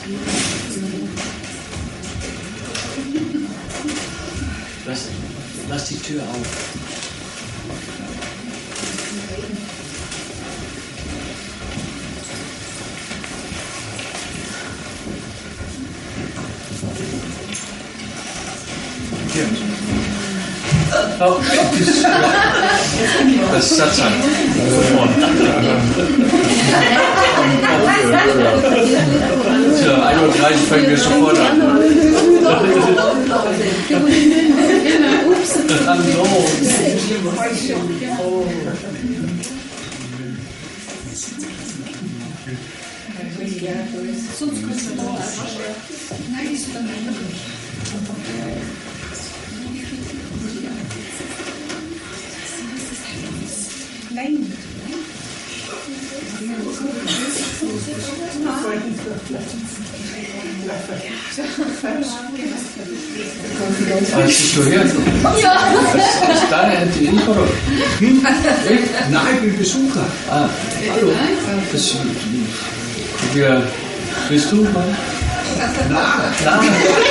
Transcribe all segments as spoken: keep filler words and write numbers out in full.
Lass, lass die Tür auf. Oh, das ist Satzang. Tja, ein Uhr dreißig fangen wir sofort an. Hallo. Nein. Hast du gehört? Ja. Das ist deine Entity, oder? Hm? Nein, ich bin Besucher. Ah, hallo. Das, wer bist du? Nein. Nein.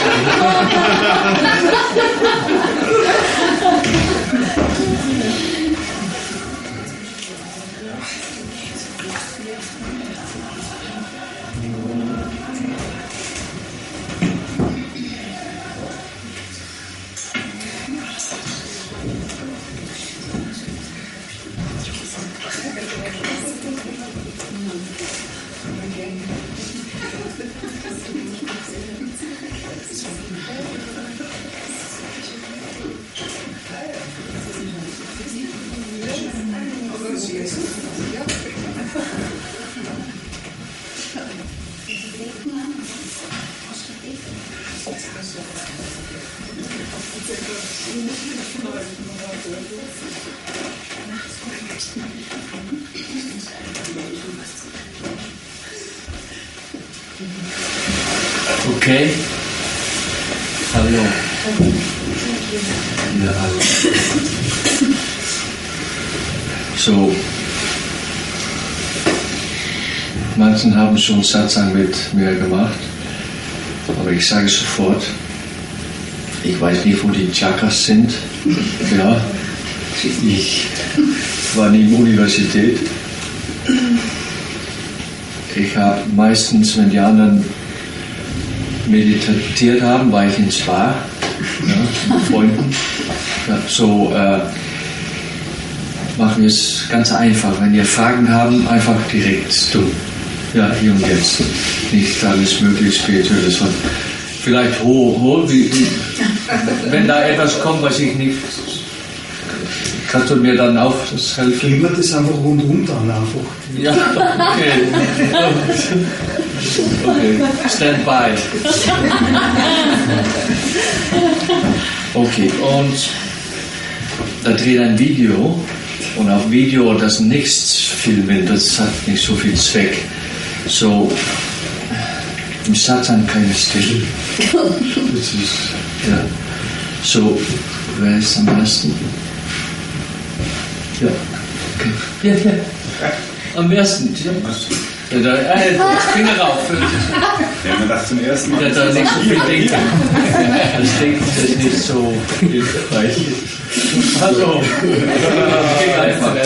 Okay. Hallo. Ja, hallo. So. Manchen haben schon Satsang mit mir gemacht, aber ich sage sofort, ich weiß nicht, wo die Chakras sind. Ja, ich war nie in der Universität. Ich habe meistens, wenn die anderen meditiert haben, war ich in Spa, ja, mit Freunden. Ja, so äh, machen wir es ganz einfach. Wenn ihr Fragen haben, einfach direkt tun. Ja, hier und jetzt. Nicht alles möglich Spirituelles. Vielleicht hoch, hoch, wie, wie, wenn da etwas kommt, was ich nicht. Kannst du mir dann auch das helfen? Gehen wir das einfach rundum dann einfach. Ja, okay. Okay, stand by. Okay, und da dreht ein Video und auf Video das nichts filmen, das hat nicht so viel Zweck. So, im Satsang keine Stille. Das ist, ja. So, wer ist am besten? Ja, okay. Ja, ja. Am besten. Ja, da, äh, Finger rauf. Ja, man das zum ersten Mal. Ja, da nicht so viel denken. Das Denken ist nicht so hilfreich. Hallo. Ging einfach.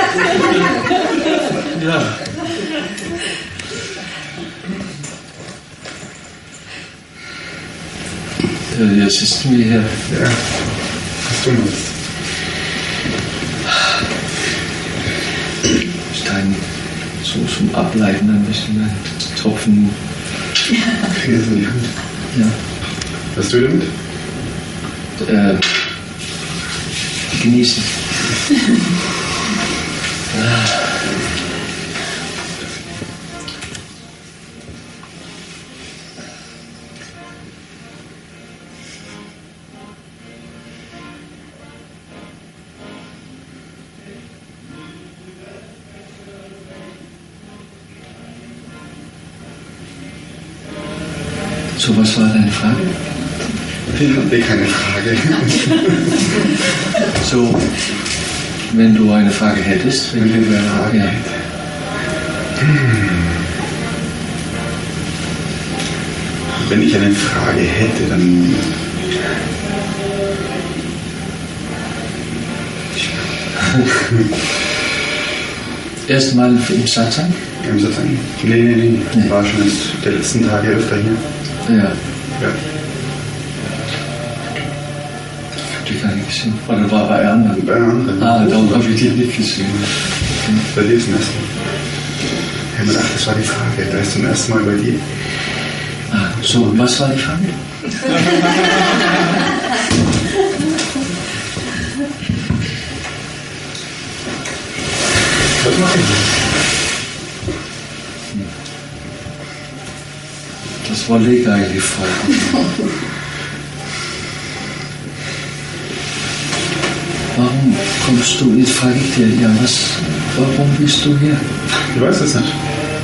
Ja. Ja, jetzt ist mir hier. Ja, was tun wir jetzt? Stein so zum Ableiten ein bisschen ein Tropfen. Ja. Was tust du damit? Äh, genießen. So, was war deine Frage? Ich habe keine Frage. So, wenn du eine Frage hättest, wenn du eine Frage ja. hättest. Wenn ich eine Frage hätte, dann. Erstmal im Satsang? Im Satsang? Nee, nee, nee. Nee. War schon jetzt der letzten Tage öfter hier. Ja. Ja. Hab ich gar nicht gesehen. Oder war bei anderen? Bei anderen. Ah, darum habe ich die nicht gesehen. Bei dir zum ersten Mal. Ich habe mir gedacht, das war die Frage. Da ist zum ersten Mal bei dir. Ah, so, was war die Frage? Was mache ich? Das wollte ich eigentlich fragen. Warum kommst du, jetzt frage ich dir, ja, was, warum bist du hier? Ich weiß es nicht.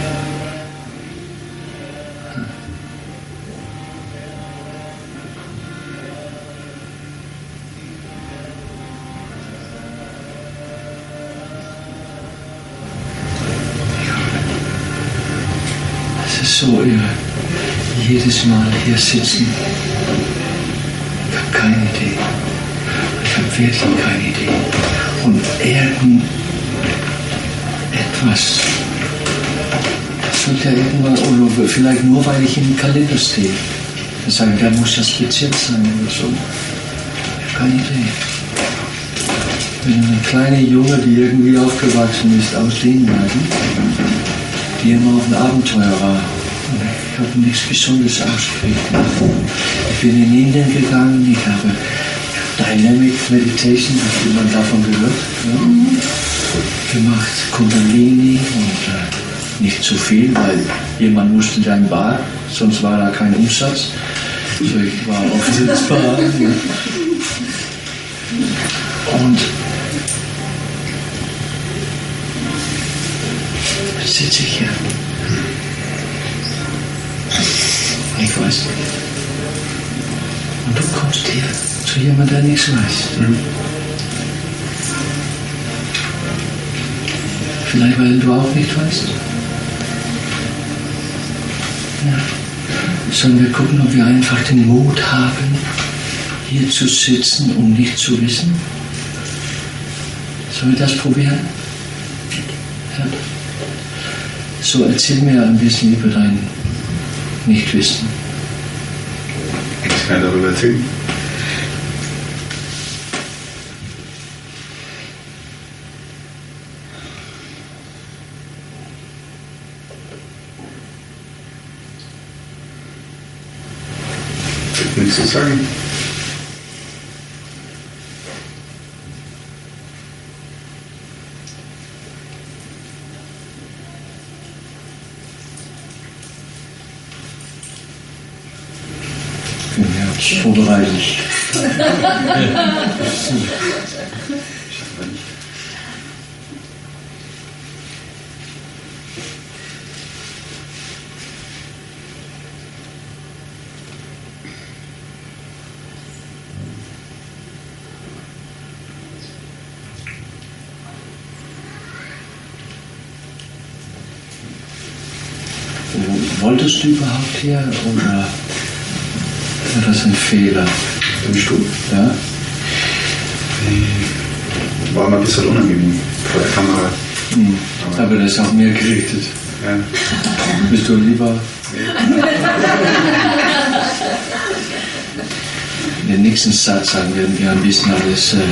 Es ist so irre. Jedes Mal hier sitzen. Ich habe keine Idee. Ich habe wirklich keine Idee. Und irgendetwas. Das wird ja irgendwann, oder vielleicht nur, weil ich im Kalender stehe. Da sagen, da muss das speziell sein oder so. Ich habe keine Idee. Ich bin eine kleine Junge, die irgendwie aufgewachsen ist aus Dänemark, die immer auf ein Abenteuer war. Und ich habe nichts Gesundes ausgekriegt. Ich bin in Indien gegangen, ich habe Dynamic Meditation, hat jemand davon gehört? Ja? Mhm. Gemacht, Kundalini und äh, nicht zu viel, weil jemand musste da im Bar, sonst war da kein Umsatz. Also ich war oft sitzbar. Ja. Und jetzt sitze ich hier. Ich weiß nicht. Und du kommst hier zu jemandem, der nichts weiß. Mhm. Vielleicht, weil du auch nicht weißt. Ja. Sollen wir gucken, ob wir einfach den Mut haben, hier zu sitzen und nicht zu wissen? Sollen wir das probieren? Ja. So, erzähl mir ein bisschen über dein Nichtwissen. Ich kann darüber erzählen. Ich will nichts zu sagen. Vorbereitet. Wolltest du überhaupt hier oder war das ein Fehler? Im Stuhl? Ja? War mal ein bisschen unangenehm vor der Kamera. Mhm. Aber, Aber das ist auch mir gerichtet. Ja. Bist du lieber? In den nächsten Satz sagen werden wir ein bisschen alles äh,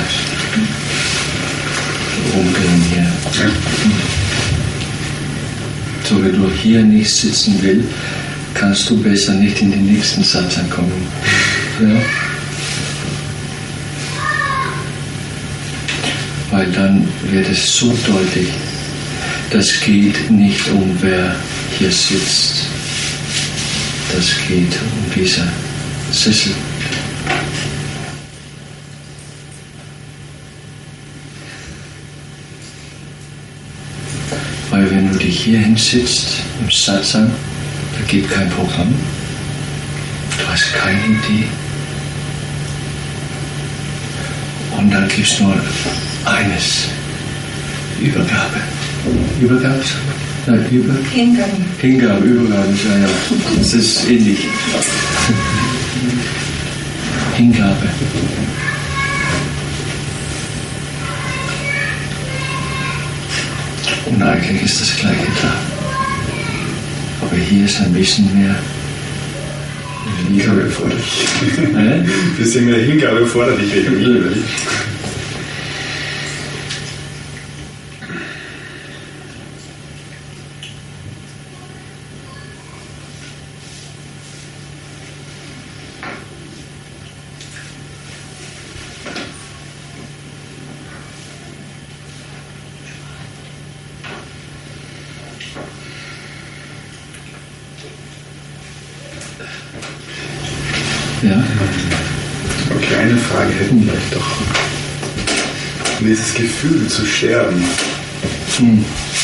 rumgehen hier. Ja. So, wenn du hier nicht sitzen willst, kannst du besser nicht in den nächsten Satz ankommen. Ja? Weil dann wird es so deutlich, das geht nicht um wer hier sitzt, das geht um dieser Sessel. Weil wenn du dich hier hinsitzt, im Satsang, da gibt kein Programm, du hast keine Idee. Und dann gibt es nur eines, Übergabe. Übergabe, Nein, über? Hingabe. Hingabe, Übergabe, ja, ja. Das ist ähnlich. Hingabe. Und eigentlich ist das Gleiche da. Aber hier ist ein bisschen mehr Hingabe erforderlich. Äh? Ein bisschen mehr Hingabe erforderlich wegen Liebe. Ja. Okay, eine Frage hätten wir vielleicht doch. Dieses Gefühl zu sterben, Hm.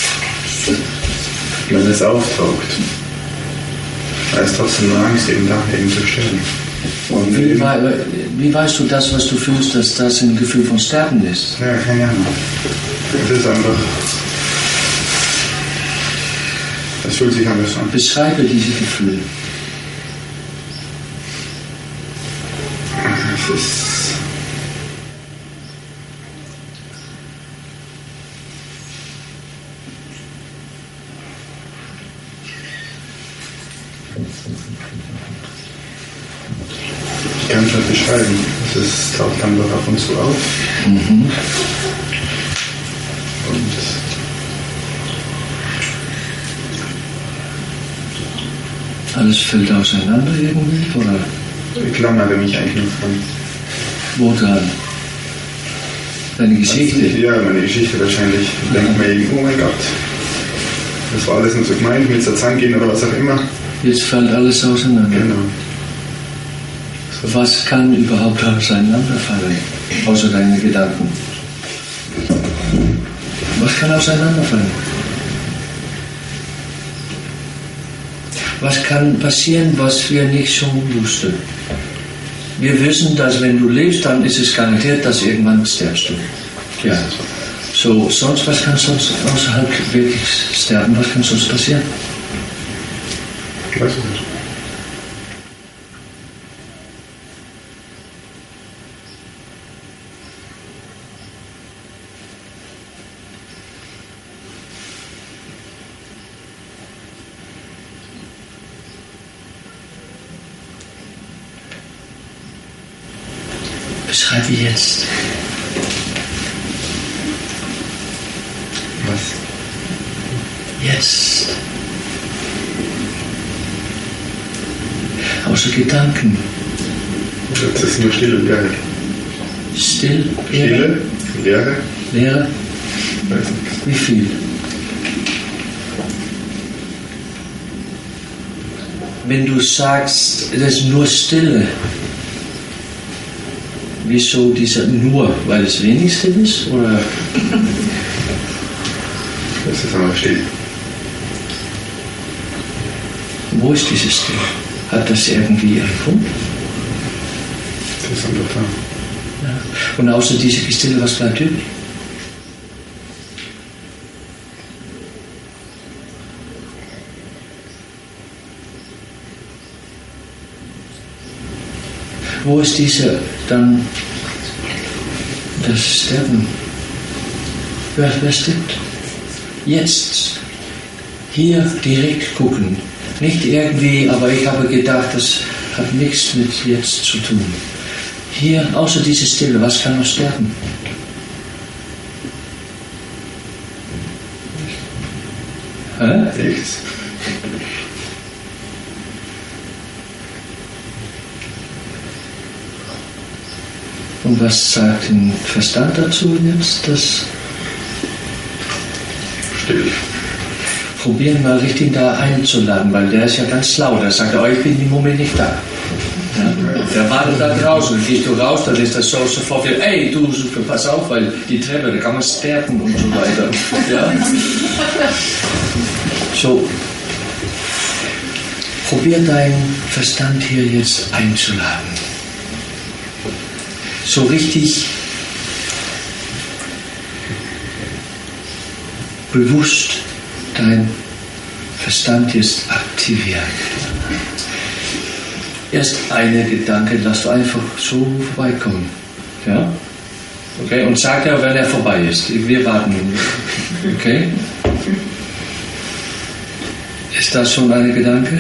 wenn es auftaucht, heißt trotzdem nur Angst, eben da eben zu sterben. Und Wie, eben, wei- wie weißt du das, was du fühlst, dass das ein Gefühl von Sterben ist? ja, keine Ahnung. Es ist einfach. Es fühlt sich anders an. Beschreibe diese Gefühle. Es ist. Ich kann es nicht beschreiben. Es ist, taucht einfach ab und zu auf. Mhm. Und Alles fällt auseinander irgendwie? Oder ich klammere mich eigentlich nur von. wo dran? Deine Geschichte? Ja, meine Geschichte wahrscheinlich. Ich denke mir eben, oh mein Gott, das war alles nur so gemeint, mit Satan gehen oder was auch immer. Jetzt fällt alles auseinander. Genau. Was kann überhaupt auseinanderfallen, außer deine Gedanken? Was kann auseinanderfallen? Was kann passieren, was wir nicht schon wussten? Wir wissen, dass wenn du lebst, dann ist es garantiert, dass irgendwann stirbst du. Ja. So, sonst, was kann sonst außerhalb wirklich sterben? Was kann sonst passieren? Ich weiß es nicht. Beschreibe jetzt. Was? Jetzt. Außer Gedanken. Das ist nur Stille und Leere. Still, Stille, Leere, Leere. weiß nicht. Wie viel? Wenn du sagst, das ist nur Stille, wieso dieser nur? Weil es wenig still ist? Oder? Das ist einfach still. Wo ist diese Stille? Hat das irgendwie einen Punkt? Das ist einfach da. Ja. Und außer dieser Stille, was bleibt übrig? Wo ist diese dann das Sterben? Wer, wer stirbt? Jetzt. Hier direkt gucken. Nicht irgendwie, aber ich habe gedacht, das hat nichts mit jetzt zu tun. Hier, außer diese Stille, was kann noch sterben? Hä? Nichts. Und was sagt ein Verstand dazu jetzt? Das Still. probieren mal richtig da einzuladen, weil der ist ja ganz schlau. Der sagt, oh, ich bin im Moment nicht da. Ja? Der wartet da draußen. Gehst du raus, dann ist das so sofort wieder, ey, du, pass auf, weil die Treppe, da kann man sterben und so weiter. Ja? So, probier deinen Verstand hier jetzt einzuladen. So richtig bewusst dein Verstand jetzt aktivieren. Erst eine Gedanke, lass du einfach so vorbeikommen. Ja? Okay? Und sag ja, wenn er vorbei ist. Wir warten. Okay? Ist das schon eine Gedanke?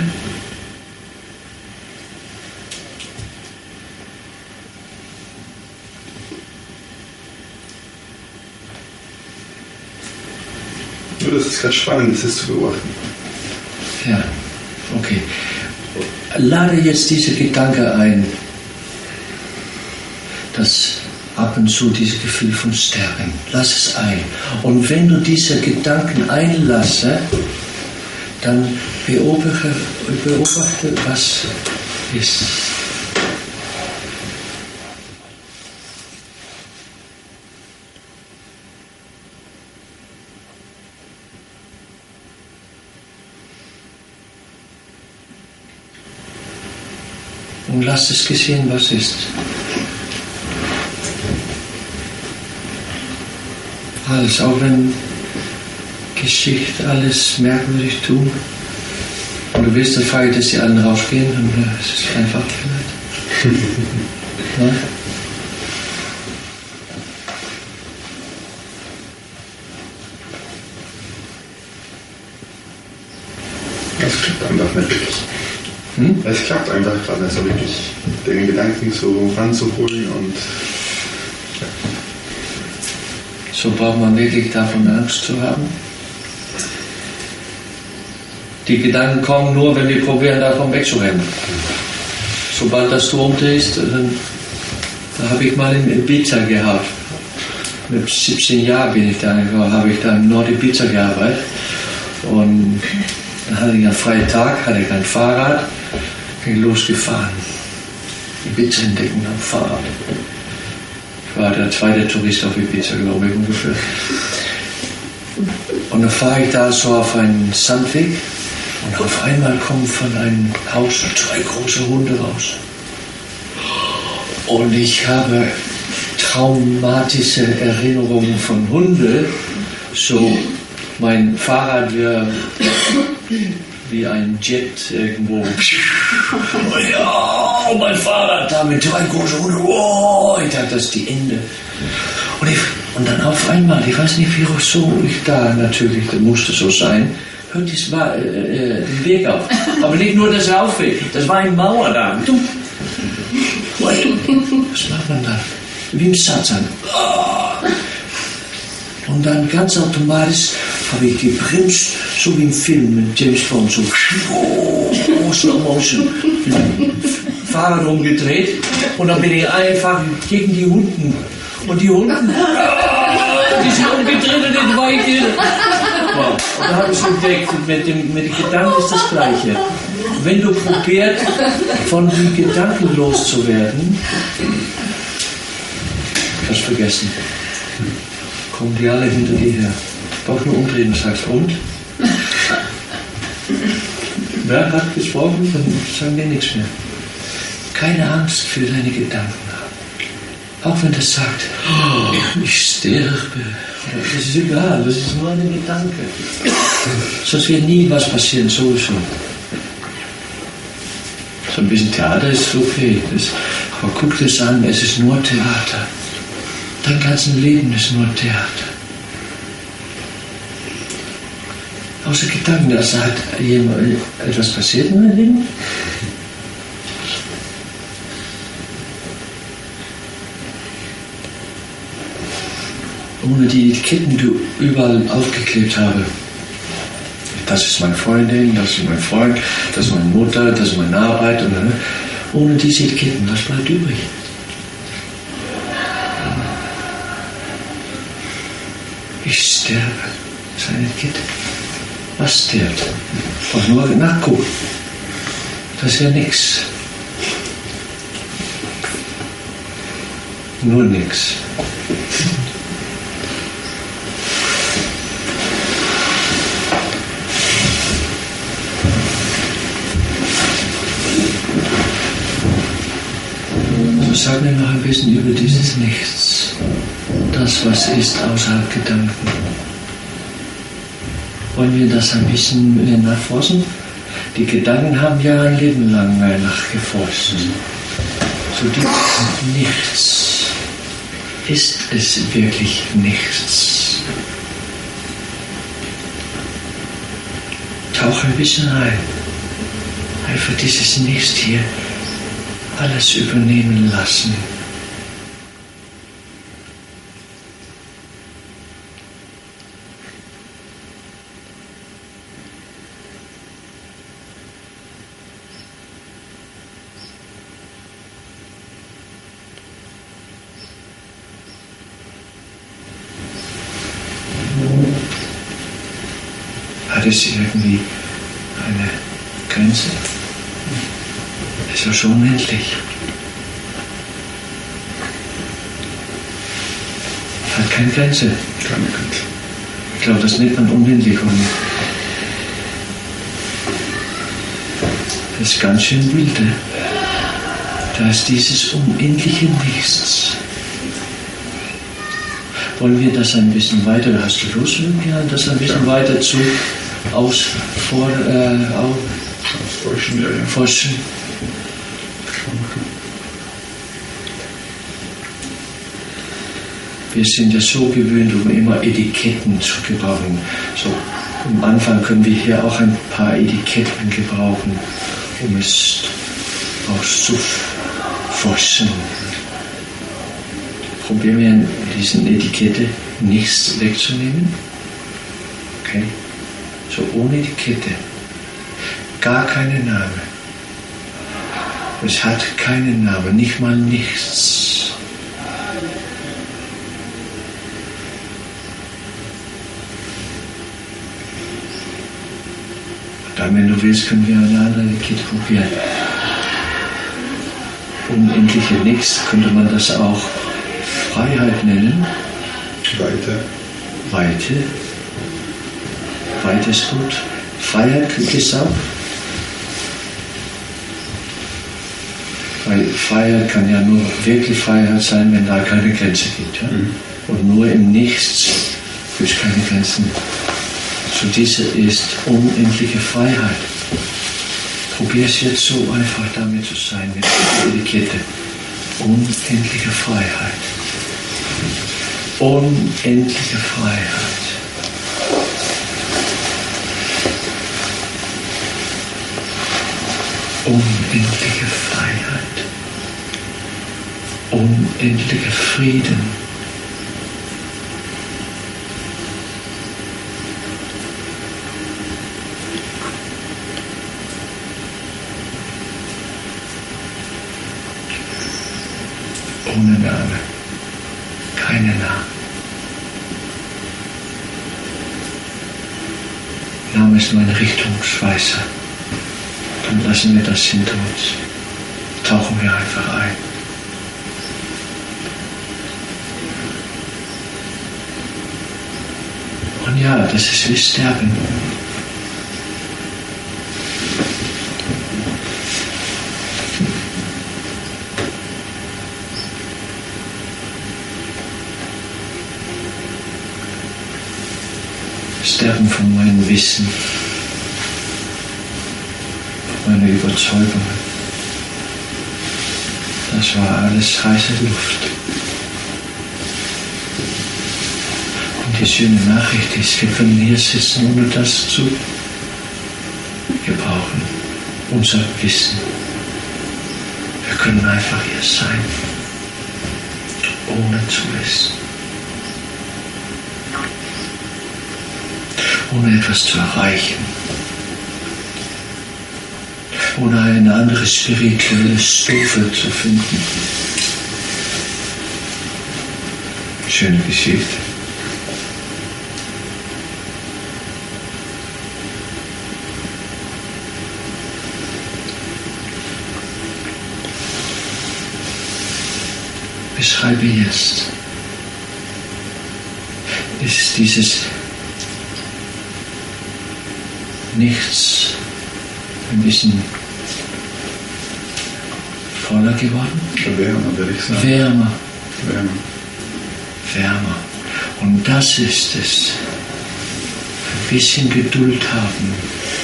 Das ist ganz spannend, das ist zu beobachten. Ja, okay. Lade jetzt diese Gedanke ein, dass ab und zu dieses Gefühl von Sterben, lass es ein. Und wenn du diese Gedanken einlasse, dann beobachte, beobachte was ist. Und lass es geschehen, was ist. Alles, auch wenn Geschichte alles merkwürdig tut. Und du willst dafür, dass die anderen rausgehen, dann ist es einfach vielleicht. Ja? Das klappt einfach nicht wirklich. Hm? Es klappt einfach gerade nicht so wirklich, den Gedanken so ranzuholen und ja. So braucht man wirklich davon Angst zu haben. Die Gedanken kommen nur, wenn wir probieren, davon wegzurennen. Sobald das du umdrehst, dann da habe ich mal in Ibiza gehabt. Mit siebzehn Jahren bin ich da, habe ich da in Nordibiza gearbeitet. Und dann hatte ich einen freien Tag, hatte ich ein Fahrrad, bin losgefahren. Ibiza entdecken am Fahrrad. Ich war der zweite Tourist auf Ibiza, glaube ich, ungefähr. Und dann fahre ich da so auf einen Sandweg und auf einmal kommen von einem Haus zwei große Hunde raus. Und ich habe traumatische Erinnerungen von Hunden. So, mein Fahrrad wäre wie ein Jet irgendwo. Ja, mein Fahrrad da mit zwei großen Hunden. Oh, ich dachte, das ist die Ende. Und, ich, und dann auf einmal, ich weiß nicht, wie so ich da natürlich, das musste so sein, hört es war, äh, den Weg auf. Aber nicht nur das Laufweg, das war eine Mauer da. Was macht man da? Wie im Satan. Und dann ganz automatisch habe ich gebremst, so wie im Film mit James Bond, so oh, Slow Motion, Fahrrad umgedreht und dann bin ich einfach gegen die Hunden. Und die Hunden, die sind umgedreht und jetzt war ich hier. Wow. Und da habe ich entdeckt, mit dem, mit dem Gedanken ist das Gleiche. Wenn du probierst, von den Gedanken loszuwerden, kannst du vergessen. Kommen die alle hinter dir her. Du brauchst nur umdrehen und sagst, und? Wer hat gesprochen? Dann sagen wir nichts mehr. Keine Angst für deine Gedanken haben. Auch wenn das sagt, oh, ich sterbe. Das ist egal, das ist nur ein Gedanke. Sonst wird nie was passieren, sowieso. So ein bisschen Theater ist okay. Das, aber guck dir das an, es ist nur Theater. Dein ganzes Leben ist nur Theater. Außer Gedanken, dass hat jemand etwas passiert in meinem Leben. Ohne die Etiketten, die überall aufgeklebt habe. Das ist meine Freundin, das ist mein Freund, das ist meine Mutter, das ist meine Arbeit. Und, ohne diese Etiketten, was bleibt übrig? Ich sterbe. Das ist eine Etikette. Was stirbt? Und nur nachgucken. Das ist ja nichts. Nur nichts. Also sag mir noch ein bisschen über dieses Nichts. Das, was ist außerhalb Gedanken. Wollen wir das ein bisschen nachforschen? Die Gedanken haben ja ein Leben lang nachgeforscht. So dieses Nichts. Ist es wirklich nichts? Tauch ein bisschen ein. Einfach dieses Nichts hier alles übernehmen lassen. Hat es irgendwie eine Grenze? Es war schon unendlich. Hat keine Grenze. Keine Grenze. Ich glaube, das nennt man unendlich. Und das ist ganz schön wild. Da ist dieses unendliche Nichts. Wollen wir das ein bisschen weiter, hast du Lust, ja, das ein bisschen ja. weiter zu ausfor, äh, au, ausforschen? Ja, ja. Forschen. Wir sind ja so gewöhnt, um immer Etiketten zu gebrauchen. So, am Anfang können wir hier auch ein paar Etiketten gebrauchen, um es auszuforschen. Probieren wir in diesen Etikette nichts wegzunehmen. Okay? So ohne Etikette. Gar keinen Namen. Es hat keinen Namen, nicht mal nichts. Dann, wenn du willst, können wir eine andere Etikette probieren. Unendliche Nichts könnte man das auch Freiheit nennen. Weite. Weite. Weite ist gut. Freiheit kriegt es auch. Weil Freiheit kann ja nur wirklich Freiheit sein, wenn da keine Grenze gibt. Ja? Mhm. Und nur im Nichts gibt es keine Grenzen. So diese ist unendliche Freiheit. Probier es jetzt so einfach damit zu sein, mit der Etikette. Unendliche Freiheit. Unendliche Freiheit. Unendliche Freiheit. Unendlicher Frieden. Ohne Name. Keine Namen. Name ist nur ein Richtungsweiser. Dann lassen wir das hinter uns. Tauchen wir einfach ein. Und ja, das ist wie Sterben. Sterben von meinem Wissen, meine Überzeugungen. Das war alles heiße Luft. Und die schöne Nachricht ist, wir können hier sitzen, ohne das zu gebrauchen. Unser Wissen. Wir können einfach hier sein, ohne zu wissen. Ohne etwas zu erreichen. Ohne eine andere spirituelle Stufe zu finden. Schöne Geschichte. Beschreibe jetzt. Ist dieses Nichts ein bisschen voller geworden? Wärmer, würde ich sagen. Wärmer. Wärmer. Wärmer. Und das ist es. Ein bisschen Geduld haben.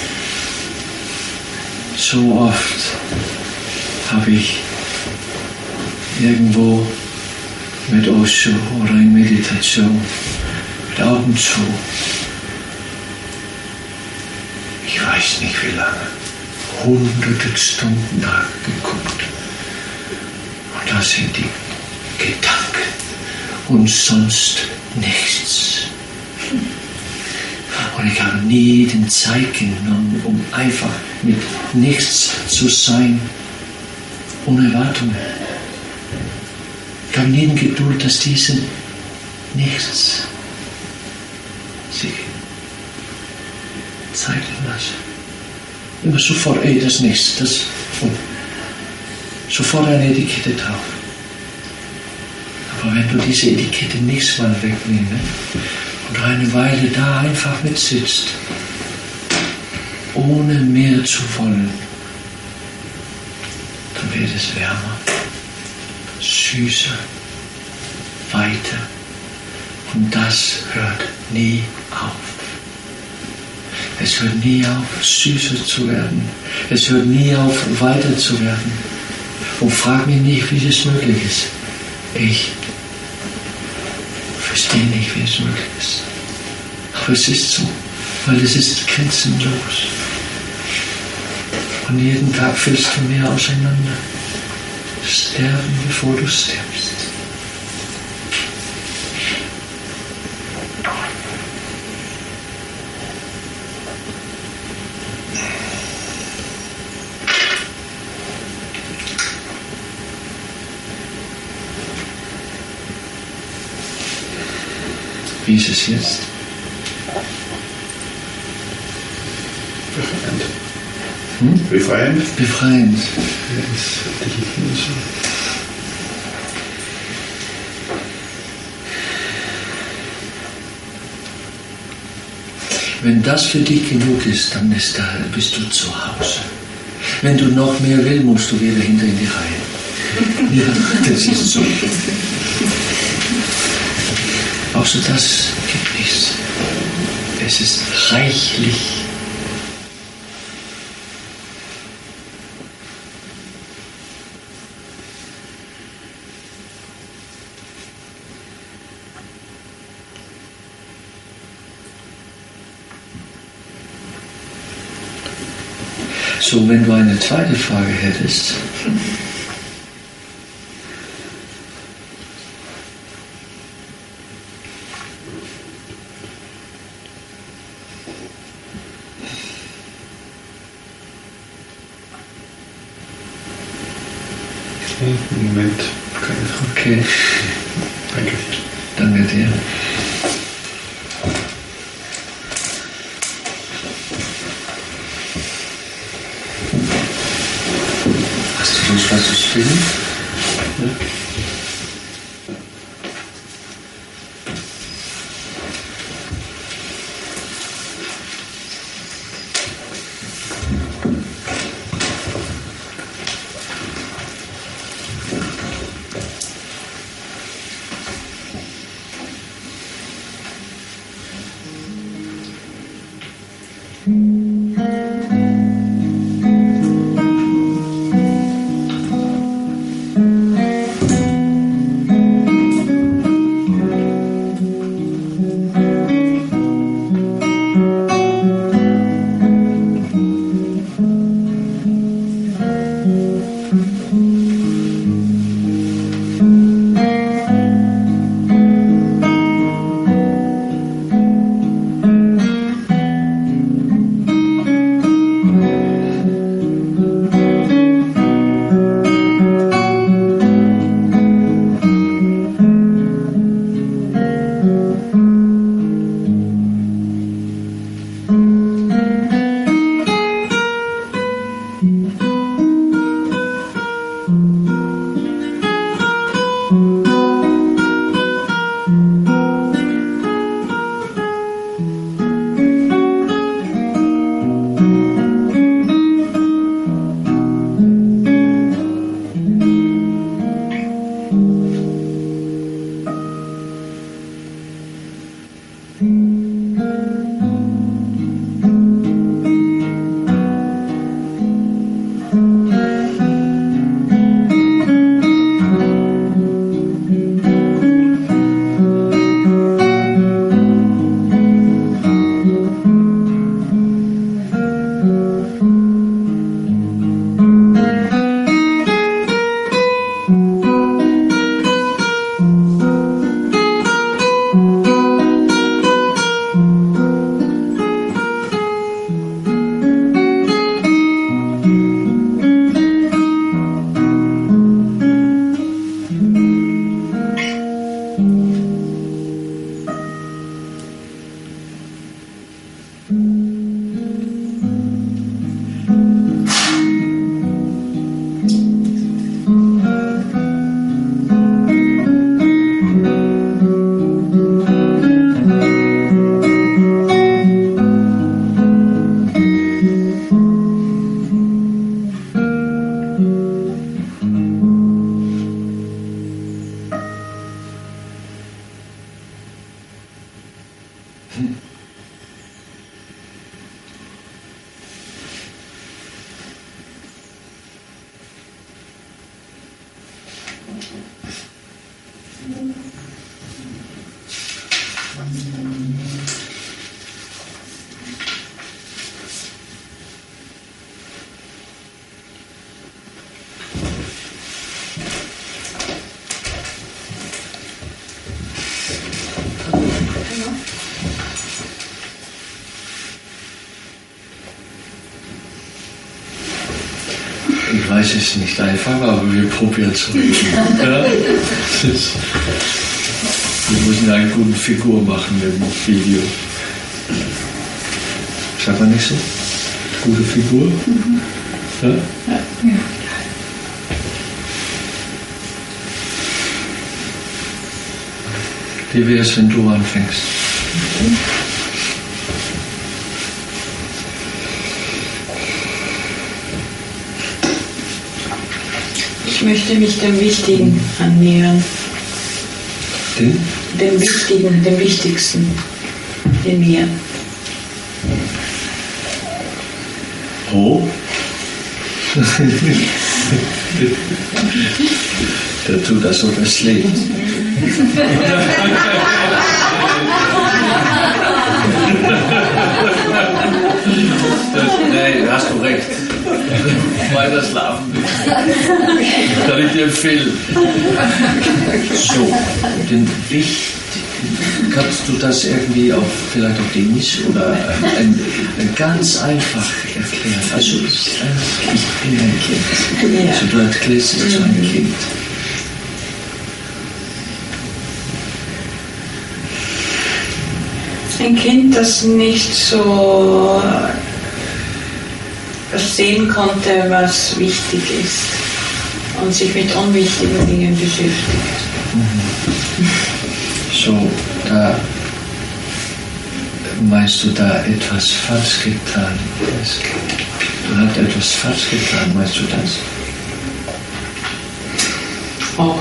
So oft habe ich irgendwo mit Osho oder in Meditation mit Augen zu, ich weiß nicht wie lange, hunderte Stunden nachgeguckt. Und da sind die Gedanken und sonst nichts. Und ich habe nie den Zeit genommen, um einfach mit nichts zu sein, ohne Erwartungen. Ich habe nie die Geduld, dass diese nichts sich zeigen lassen. Immer sofort, ey, das ist nichts, das, oh. Sofort eine Etikette drauf. Aber wenn du diese Etikette nichts mal wegnimmst und eine Weile da einfach mitsitzt, ohne mehr zu wollen, dann wird es wärmer, süßer, weiter. Und das hört nie auf. Es hört nie auf, süßer zu werden. Es hört nie auf, weiter zu werden. Und frag mich nicht, wie es möglich ist. Ich verstehe nicht, wie es möglich ist. Aber es ist so, weil es ist grenzenlos. Und jeden Tag füllst du mehr auseinander. Sterben, bevor du stirbst. Wie ist es jetzt? Befreiend. Hm? Befreiend? Befreiend. Wenn das für dich genug ist, dann ist da, bist du zu Hause. Wenn du noch mehr willst, musst du wieder hinter in die Reihe. Ja, das ist so. Außer das gibt nichts. Es ist reichlich. So, wenn du eine zweite Frage hättest. Im Moment keine Frage. Okay. Danke. Danke dir. Hast du Lust, was zu spielen? Ja. Ich weiß es nicht einfach, aber wir probieren es reden. Ja? Wir müssen eine gute Figur machen im Video. Sagt man nicht so? Gute Figur? Mhm. Ja? Ja. Wie wäre es, wenn du anfängst? Mhm. Ich möchte mich dem Wichtigen annähern. Den? Dem Wichtigen, dem Wichtigsten in mir. Oh? Der tut das so schlecht. Nein, hast du recht. Weiter schlafen. Kann ich dir empfehlen. So, den Wichtigen. Kannst du das irgendwie auch vielleicht auf Englisch oder ein, ein ganz einfach erklären? Also ich, ich bin ein Kind. Ja. Also du erklärst es zu einem Kind. Ein Kind, das nicht so sehen konnte, was wichtig ist und sich mit unwichtigen Dingen beschäftigt. Mhm. So, da meinst du da etwas falsch getan? Du hast etwas falsch getan, meinst du das? Auch.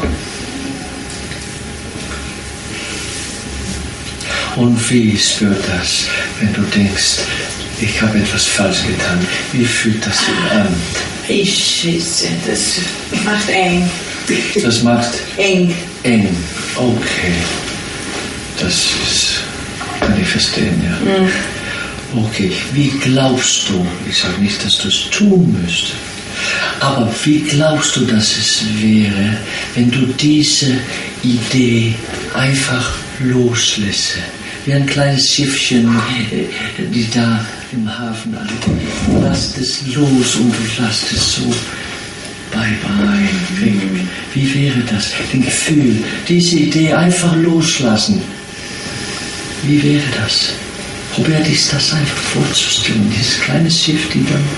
Und wie spürt das, wenn du denkst, ich habe etwas falsch getan? Wie fühlt das sich an? Ich schätze, das macht eng. Das macht eng. Eng, okay. Das ist, kann ich verstehen, ja. Mhm. Okay, wie glaubst du, ich sage nicht, dass du es tun müsst, aber wie glaubst du, dass es wäre, wenn du diese Idee einfach loslässt? Wie ein kleines Schiffchen, die da im Hafen ankommt. Du lässt es los und du lässt es so bye bye, weg. Wie wäre das? Den Gefühl, diese Idee einfach loslassen. Wie wäre das? Probier dich das einfach vorzustellen. Dieses kleine Schiff, die dann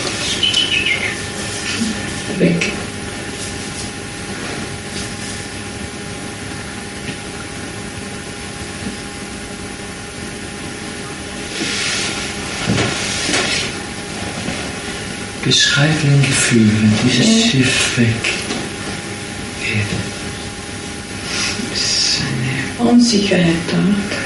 weg. Beschreibe ein Gefühl, wenn dieses okay. Schiff weggeht. Es ist eine Unsicherheit dort.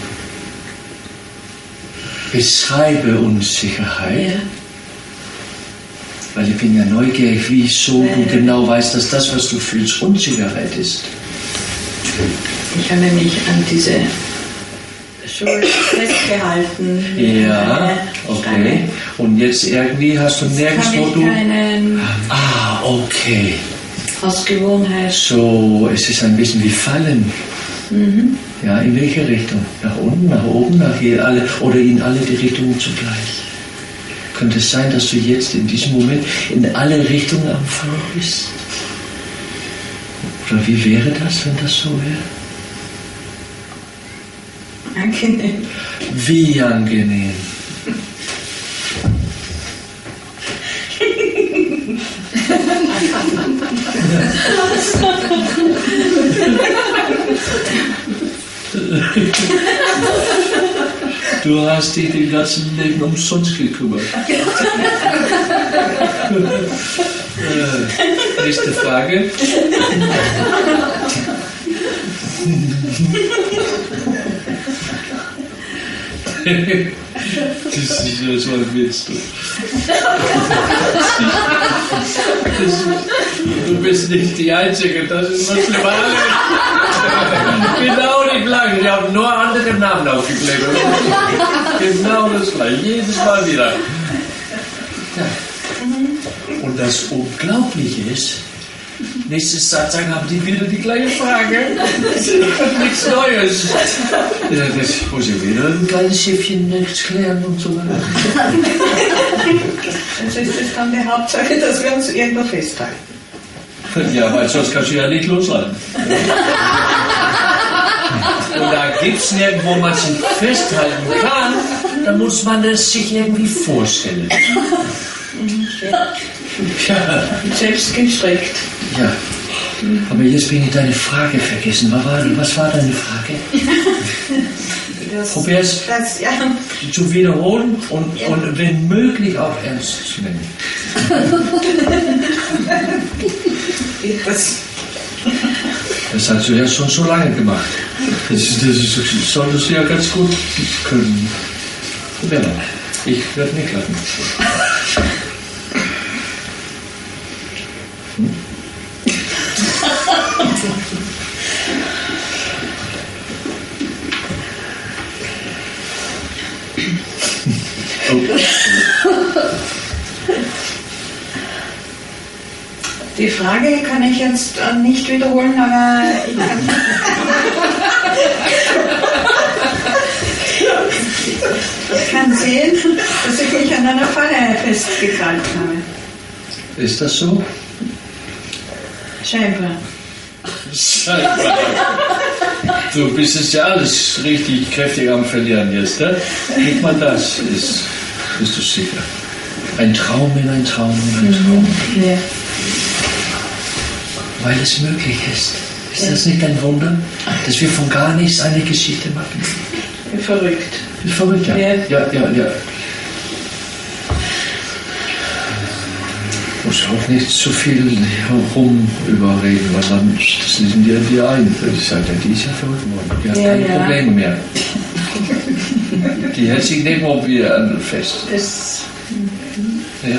Beschreibe Unsicherheit. Ja. Weil ich bin ja neugierig, wieso ja. du genau weißt, dass das, was du fühlst, Unsicherheit ist. Ich habe mich an diese Schuld festgehalten. Ja, okay. Und jetzt irgendwie hast du nirgends, wo du... Keinen ah, okay. Aus Gewohnheit. So, es ist ein bisschen wie Fallen. Mhm. Ja, in welche Richtung? Nach unten, nach oben, nach hier alle, oder in alle die Richtungen zugleich? Könnte es sein, dass du jetzt in diesem Moment in alle Richtungen am Fallen bist? Oder wie wäre das, wenn das so wäre? Angenehm. Wie angenehm. Du hast dich den ganzen Leben umsonst gekümmert. äh, nächste Frage. Das ist ja so ein Witz, du. Das, du bist nicht die Einzige, das ist Muslimaner. Genau die gleiche, die haben nur andere Namen aufgeklebt. Genau das gleiche, jedes Mal wieder. Ja. Und das Unglaubliche ist, Nächstes Satzang haben die wieder die gleiche Frage. Nichts Neues. Ja, das muss ich wieder ein kleines Schiffchen klären und so weiter. Das ist das dann die Hauptsache, dass wir uns irgendwo festhalten. Ja, weil sonst kannst du ja nicht loslassen. Und da gibt es nirgendwo, wo man sich festhalten kann, da muss man das sich irgendwie vorstellen. Ja. Selbst gestrickt. Ja. Aber jetzt bin ich deine Frage vergessen. Was war, was war deine Frage? Probier es das, ja. zu wiederholen und, ja. und wenn möglich auch ernst zu nehmen. Das, das hast du ja schon so lange gemacht. Das, das solltest du ja ganz gut können. Ja, ich werde nicht lachen. Hm? Die Frage kann ich jetzt nicht wiederholen, aber ich kann, ich kann sehen, dass ich mich an einer Falle festgekrallt habe. Ist das so? Scheinbar. Scheinbar. Du bist es ja alles richtig kräftig am Verlieren jetzt, ne? Nicht mal das ist, bist du sicher. Ein Traum in ein Traum in ein Traum. Ja. Weil es möglich ist. Ist das nicht ein Wunder, dass wir von gar nichts eine Geschichte machen? Verrückt. Ist verrückt, ja. Ja, ja, ja. ja. Muss auch nicht zu viel herum überreden, weil dann schließen die dir ein. Die sagt, ja, die ist ja verrückt worden. Die hat ja, keine ja. Probleme mehr. Die hält sich nicht mehr wieder fest. Das, ja.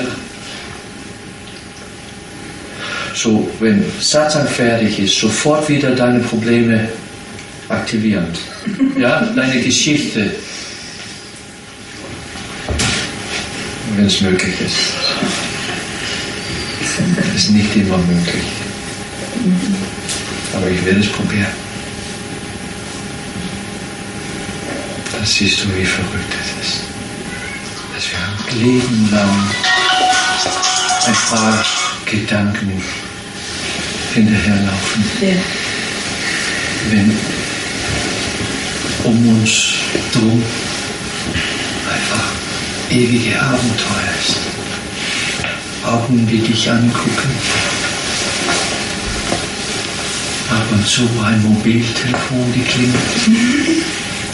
So, wenn Satzang fertig ist, sofort wieder deine Probleme aktivieren. Ja, deine Geschichte. Wenn es möglich ist. Das ist nicht immer möglich. Aber ich werde es probieren. Dann siehst du, wie verrückt es ist. Dass wir ein Leben lang ein paar Gedanken hinterherlaufen. ja. Wenn um uns drum einfach ewige Abenteuer ist. Augen, die dich angucken. Ab und zu ein Mobiltelefon, die klingelt.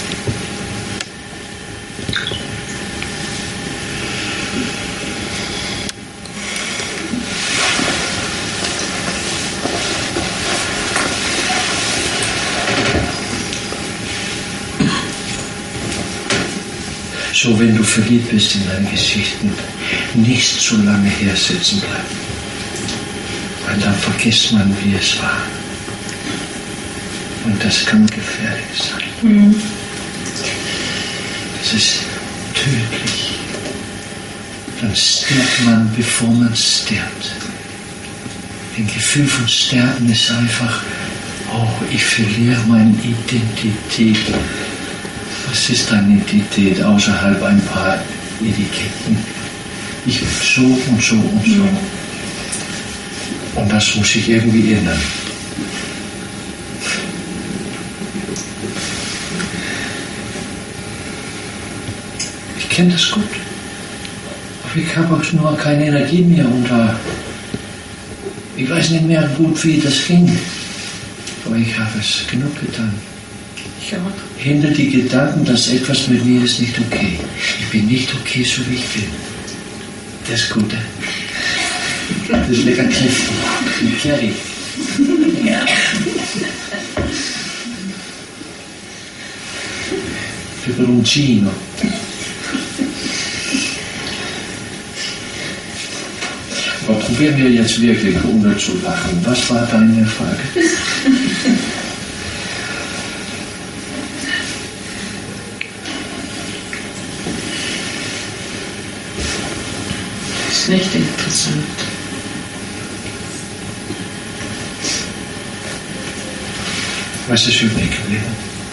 So, wenn du verliebt bist in deine Geschichten, nicht zu lange hier sitzen bleiben. Weil dann vergisst man, wie es war. Und das kann gefährlich sein. Mhm. Das ist tödlich. Dann stirbt man, bevor man stirbt. Ein Gefühl von Sterben ist einfach, oh, ich verliere meine Identität. Was ist deine Identität außerhalb ein paar Etiketten? Ich bin so und so und so. Und das muss sich irgendwie ändern. Ich kenne das gut. Aber ich habe auch nur keine Energie mehr und uh, ich weiß nicht mehr gut, wie das ging. Aber ich habe es genug getan. Ich auch. Hinter die Gedanken, dass etwas mit mir ist nicht okay. Ich bin nicht okay, so wie ich bin. Das ist gut. Das ist lecker kräftig. Kerry. Ja. Peperoncino. Aber probieren wir jetzt wirklich, ohne zu lachen. Was war deine Frage? Das ist nicht interessant. Was ist übrig geblieben?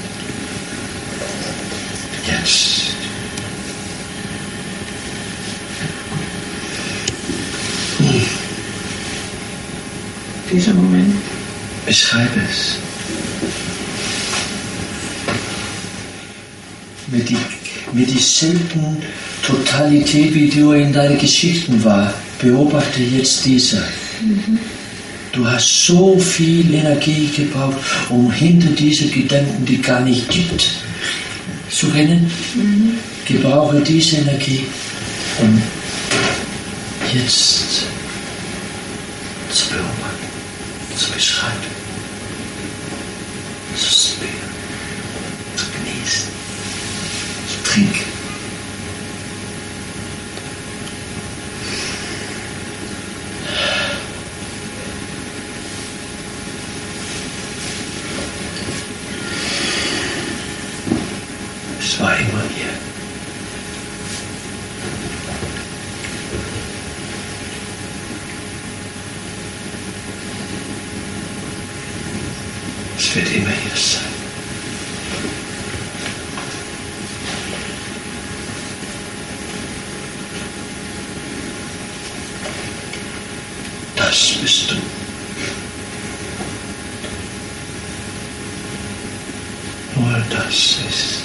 Jetzt. Dieser Moment. Beschreibe es. Mit, die, mit dieselben Totalität, wie du in deinen Geschichten war, beobachte jetzt diese. Mhm. Du hast so viel Energie gebraucht, um hinter diese Gedanken, die gar nicht gibt, zu rennen. Mhm. Gebrauche diese Energie, um jetzt zu beobachten, zu beschreiben, zu spüren, zu genießen, zu trinken. Es war immer hier. Es wird immer hier sein. Das bist du. Nur das ist.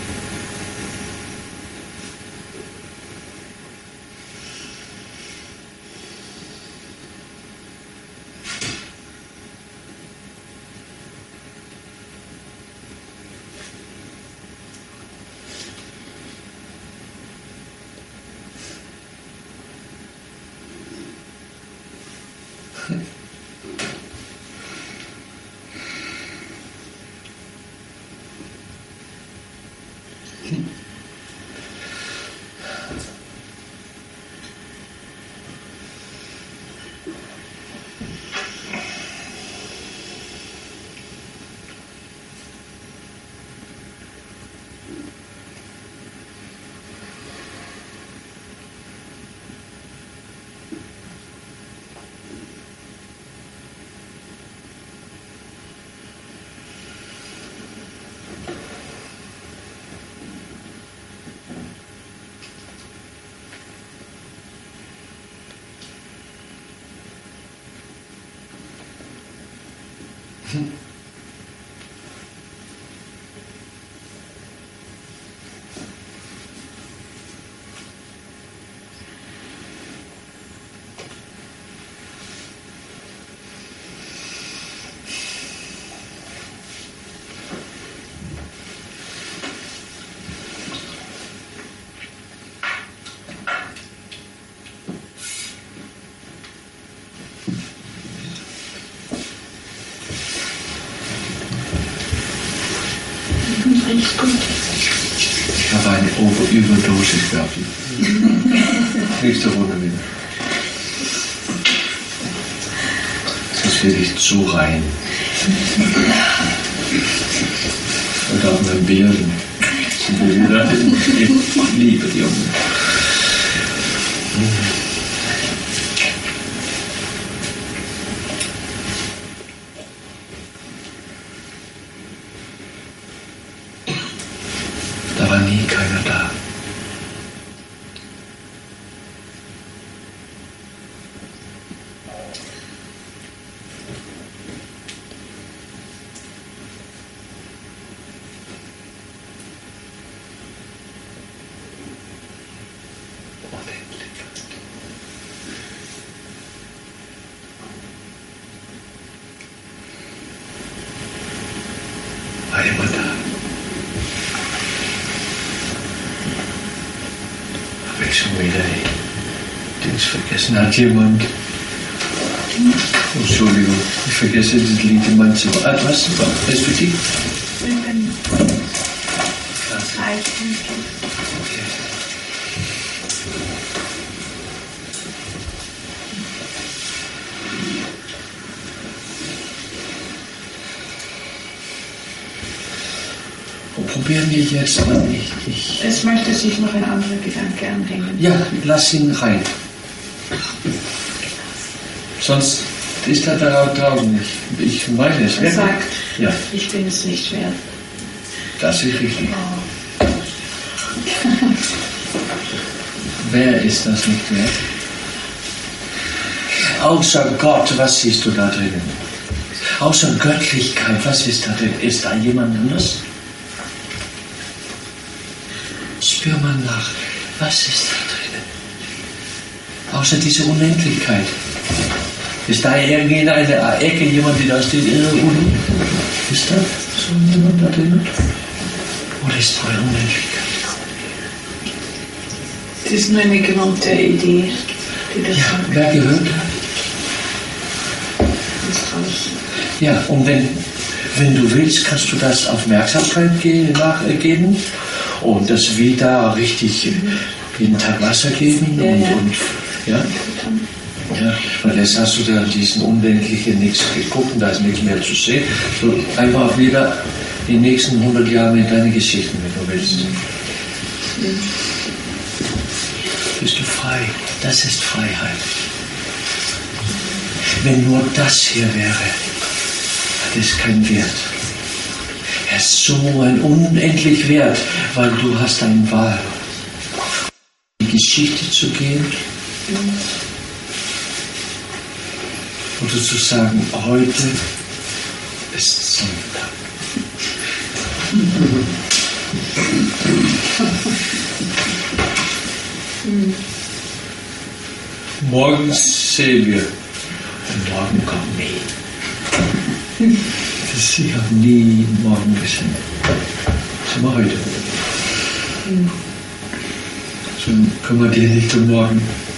Alles gut. Ich habe eine Over Überdosis gehabt. Nächste Runde wieder. Das will ich zu rein. Und auch mein Beeren. Ich liebe die Jungen. Da war nie keiner da. War immer da. Habe ich schon wieder die Dings vergessen? Hat jemand? Entschuldigung, ich vergesse das Lied immer zu. Ah, was? Ist für die? Okay. Und probieren wir jetzt mal nicht. Ich Es möchte sich noch ein anderer Gedanke anhängen. ja, lass ihn rein. Sonst ist er da draußen nicht. Ich meine es. Er sagt, Ja, Ich bin es nicht wert. das ist richtig. Wer ist das nicht wert? Außer Gott, was siehst du da drinnen? Außer Göttlichkeit, was ist da drin? Ist da jemand anders? Spür mal nach, was ist da drinnen? Außer diese Unendlichkeit. Ist da irgendwie in einer Ecke jemand, der aus der Uni? Ist da so jemand da drinnen? Oder ist da eine Unendlichkeit? Das ist nur eine gewohnte Idee, die das Ja, sagt. wer gehört hat? Ganz draußen. Ja, und wenn, wenn du willst, kannst du das Aufmerksamkeit ge- nachgeben und das wieder richtig jeden Tag Wasser geben. Ja, und, ja. und ja. Ja, weil jetzt hast du da diesen Unendlichen nichts geguckt und da ist nichts mehr zu sehen. So einfach wieder die nächsten hundert Jahre mit deinen Geschichten, wenn du willst. Bist du frei? Das ist Freiheit. Wenn nur das hier wäre, hat es keinen Wert. Er ist so ein unendlich Wert, weil du hast eine Wahl. Die Geschichte zu gehen oder zu sagen, heute ist Sonntag. Morgen sehen wir. Und morgen kommt nie. Das, ich habe nie morgen gesehen. Sind wir heute. So kümmere dich nicht um morgen.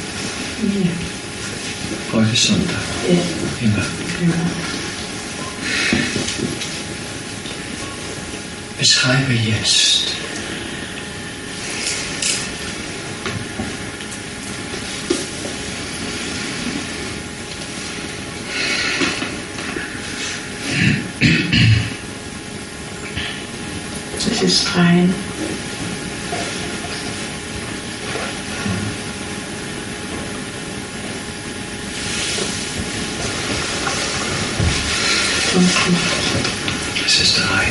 Heute ist Sonntag. Ja. Immer. Beschreibe jetzt. Es ist rein. Sonst nicht. Es ist rein.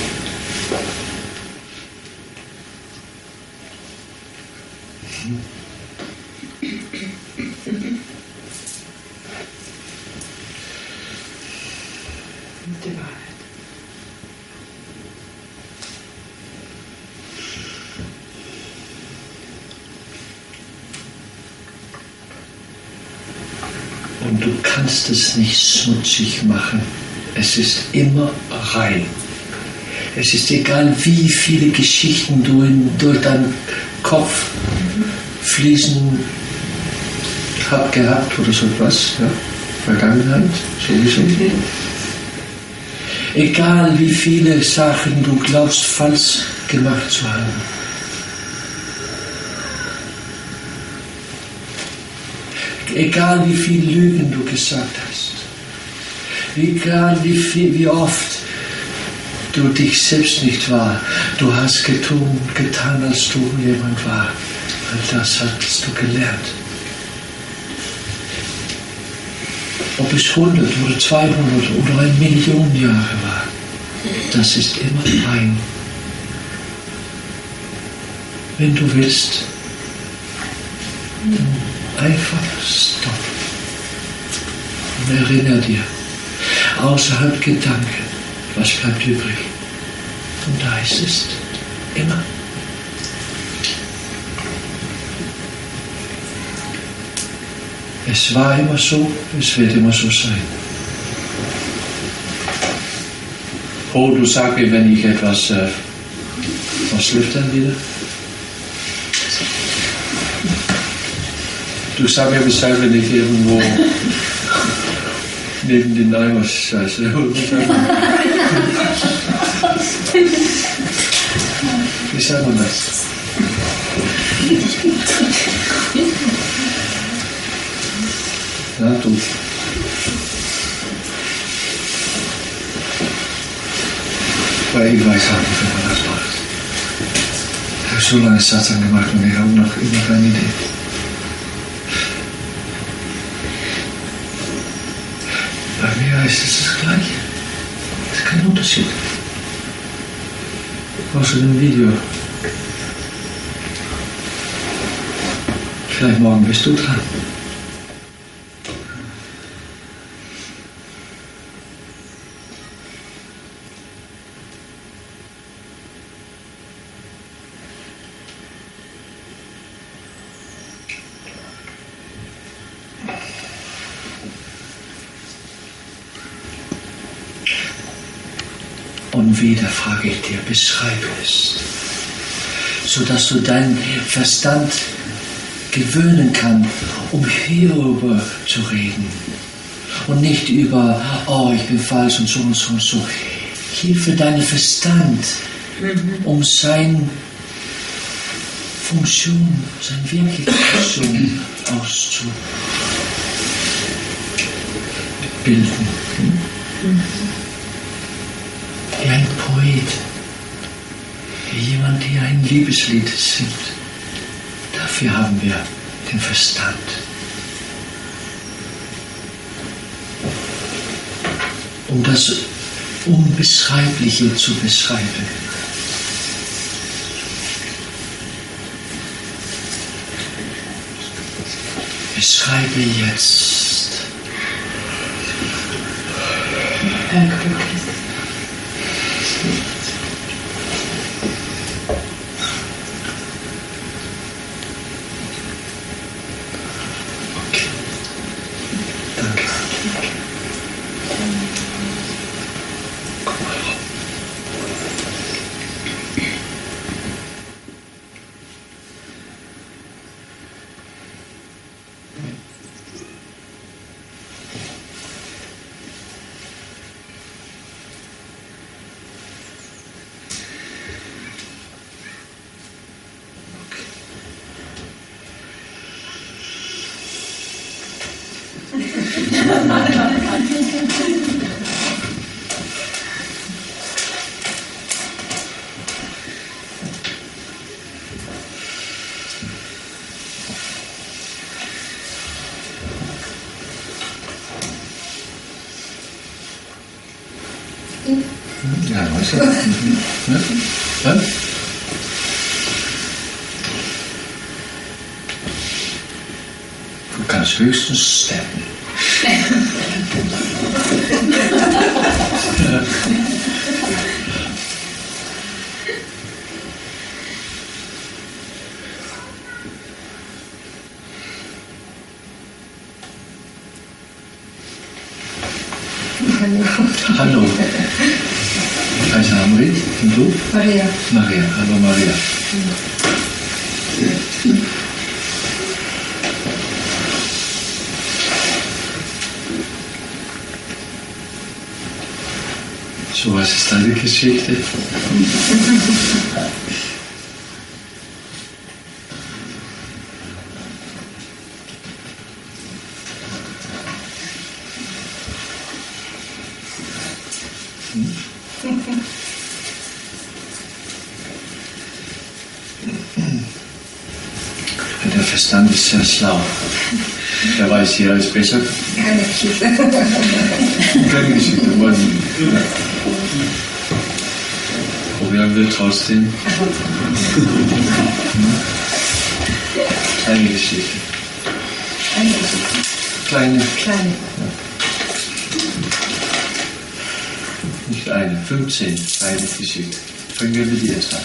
Die Wahrheit. Und du kannst es nicht schmutzig machen. Es ist immer rein. Es ist egal, wie viele Geschichten du in, durch deinen Kopf fließen hab, gehabt oder so etwas. Ja? Vergangenheit, sowieso. Egal, wie viele Sachen du glaubst, falsch gemacht zu haben. Egal, wie viele Lügen du gesagt hast. Egal, wie, viel, wie oft du dich selbst nicht war. Du hast getun, getan, als du jemand war. Und das hast du gelernt. Ob es hundert oder zweihundert oder eine Million Jahre war, das ist immer rein. Wenn du willst, dann einfach stopp. Und erinnere dir, außerhalb Gedanken, was bleibt übrig? Und da ist es immer. Es war immer so, es wird immer so sein. Oh, du sag mir, wenn ich etwas, äh, was läuft dann wieder? Du sag mir Bescheid, wenn ich irgendwo neben den Eimer scheiße. Wie sagt man das? Ja, du. Weil ich weiß auch nicht, wie man das macht. Ich habe so lange Satan gemacht und ich habe noch immer keine Idee. Bei mir ist es das Gleiche. Es keinen Unterschied. Außer dem Video. Vielleicht morgen bist du dran. Und wieder frage ich dir, beschreibe es, sodass du deinen Verstand gewöhnen kannst, um hierüber zu reden und nicht über, oh, ich bin falsch und so und so und so. Hilfe deinen Verstand, um seine Funktion, seine wirkliche Funktion auszubilden. Wie ein Poet, wie jemand, der ein Liebeslied singt. Dafür haben wir den Verstand. Um das Unbeschreibliche zu beschreiben. Beschreibe jetzt. Erglücklich. Ja, weißt du? Ja? Ja? Du kannst höchstens steppen. Ja. Hallo. Ich heiße Amrit. Und du? Maria. Maria. Hallo Maria. So, was ist deine Geschichte? Der Verstand ist sehr schlau. Der weiß hier alles besser. Keine Geschichte. Keine Geschichte. Aber probieren wir trotzdem. Eine Geschichte. Eine Geschichte. Kleine. Kleine. Nicht eine, fünfzehn. Eine Geschichte. Fangen wir mit dir jetzt an.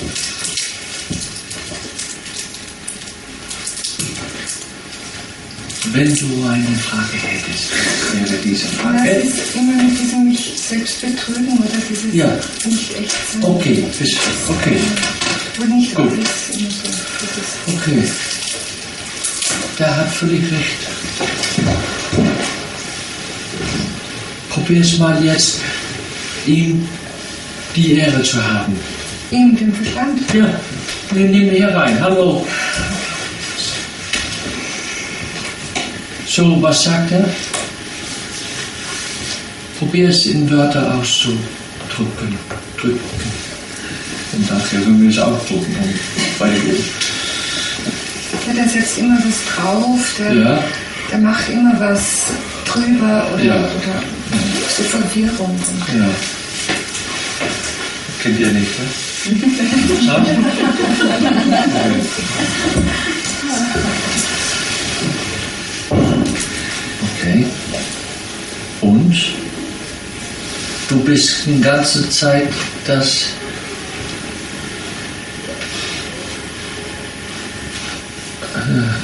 Wenn du eine Frage hättest, wäre diese Frage. Das ist immer mit diesem mich selbst betrügen oder dieses Ja. nicht echt sein. Okay, bis, okay, Wo nicht Gut. alles immer so. Dieses okay. Der hat völlig recht. Probier es mal jetzt, ihm die Ehre zu haben. ihm den Verstand. Ja, wir nehmen hier rein. Hallo. So, was sagt er? Probier es in Wörter auszudrücken. Drücken. Und nachher können wir es auch drucken. Weil, Ja, der setzt immer was drauf, der, ja, der macht immer was drüber oder, Ja. oder so Verwirrung. ja. Kennt ihr nicht, ne? So? Okay. Und du bist die ganze Zeit das äh,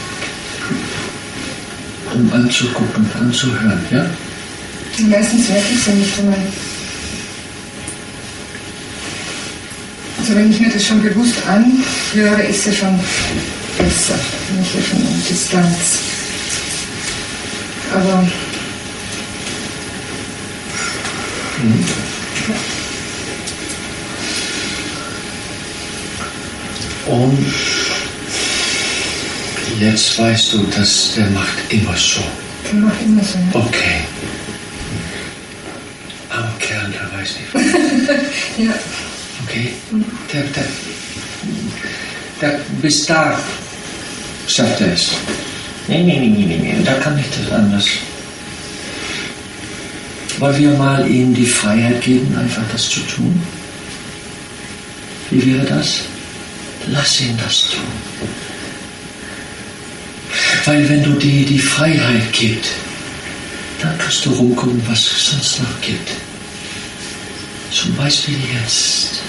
um anzugucken, anzuhören, ja? Meistens merke ich sie nicht einmal. Also wenn ich mir das schon bewusst anhöre, ist sie schon besser. Bin ich ja schon in Distanz. Aber Mhm. Und jetzt weißt du, dass der macht immer so. der macht immer so. Okay. Aber Kerl, der weiß nicht. Ja. Okay. Der, der, der, bis da sagt er es. Nee, nee, nee, nee, nee, da kann ich das anders. Weil wir mal ihm die Freiheit geben, einfach das zu tun. Wie wäre das? Lass ihn das tun. Weil wenn du die, die Freiheit gibst, dann kannst du rumgucken, was es sonst noch gibt. Zum Beispiel jetzt.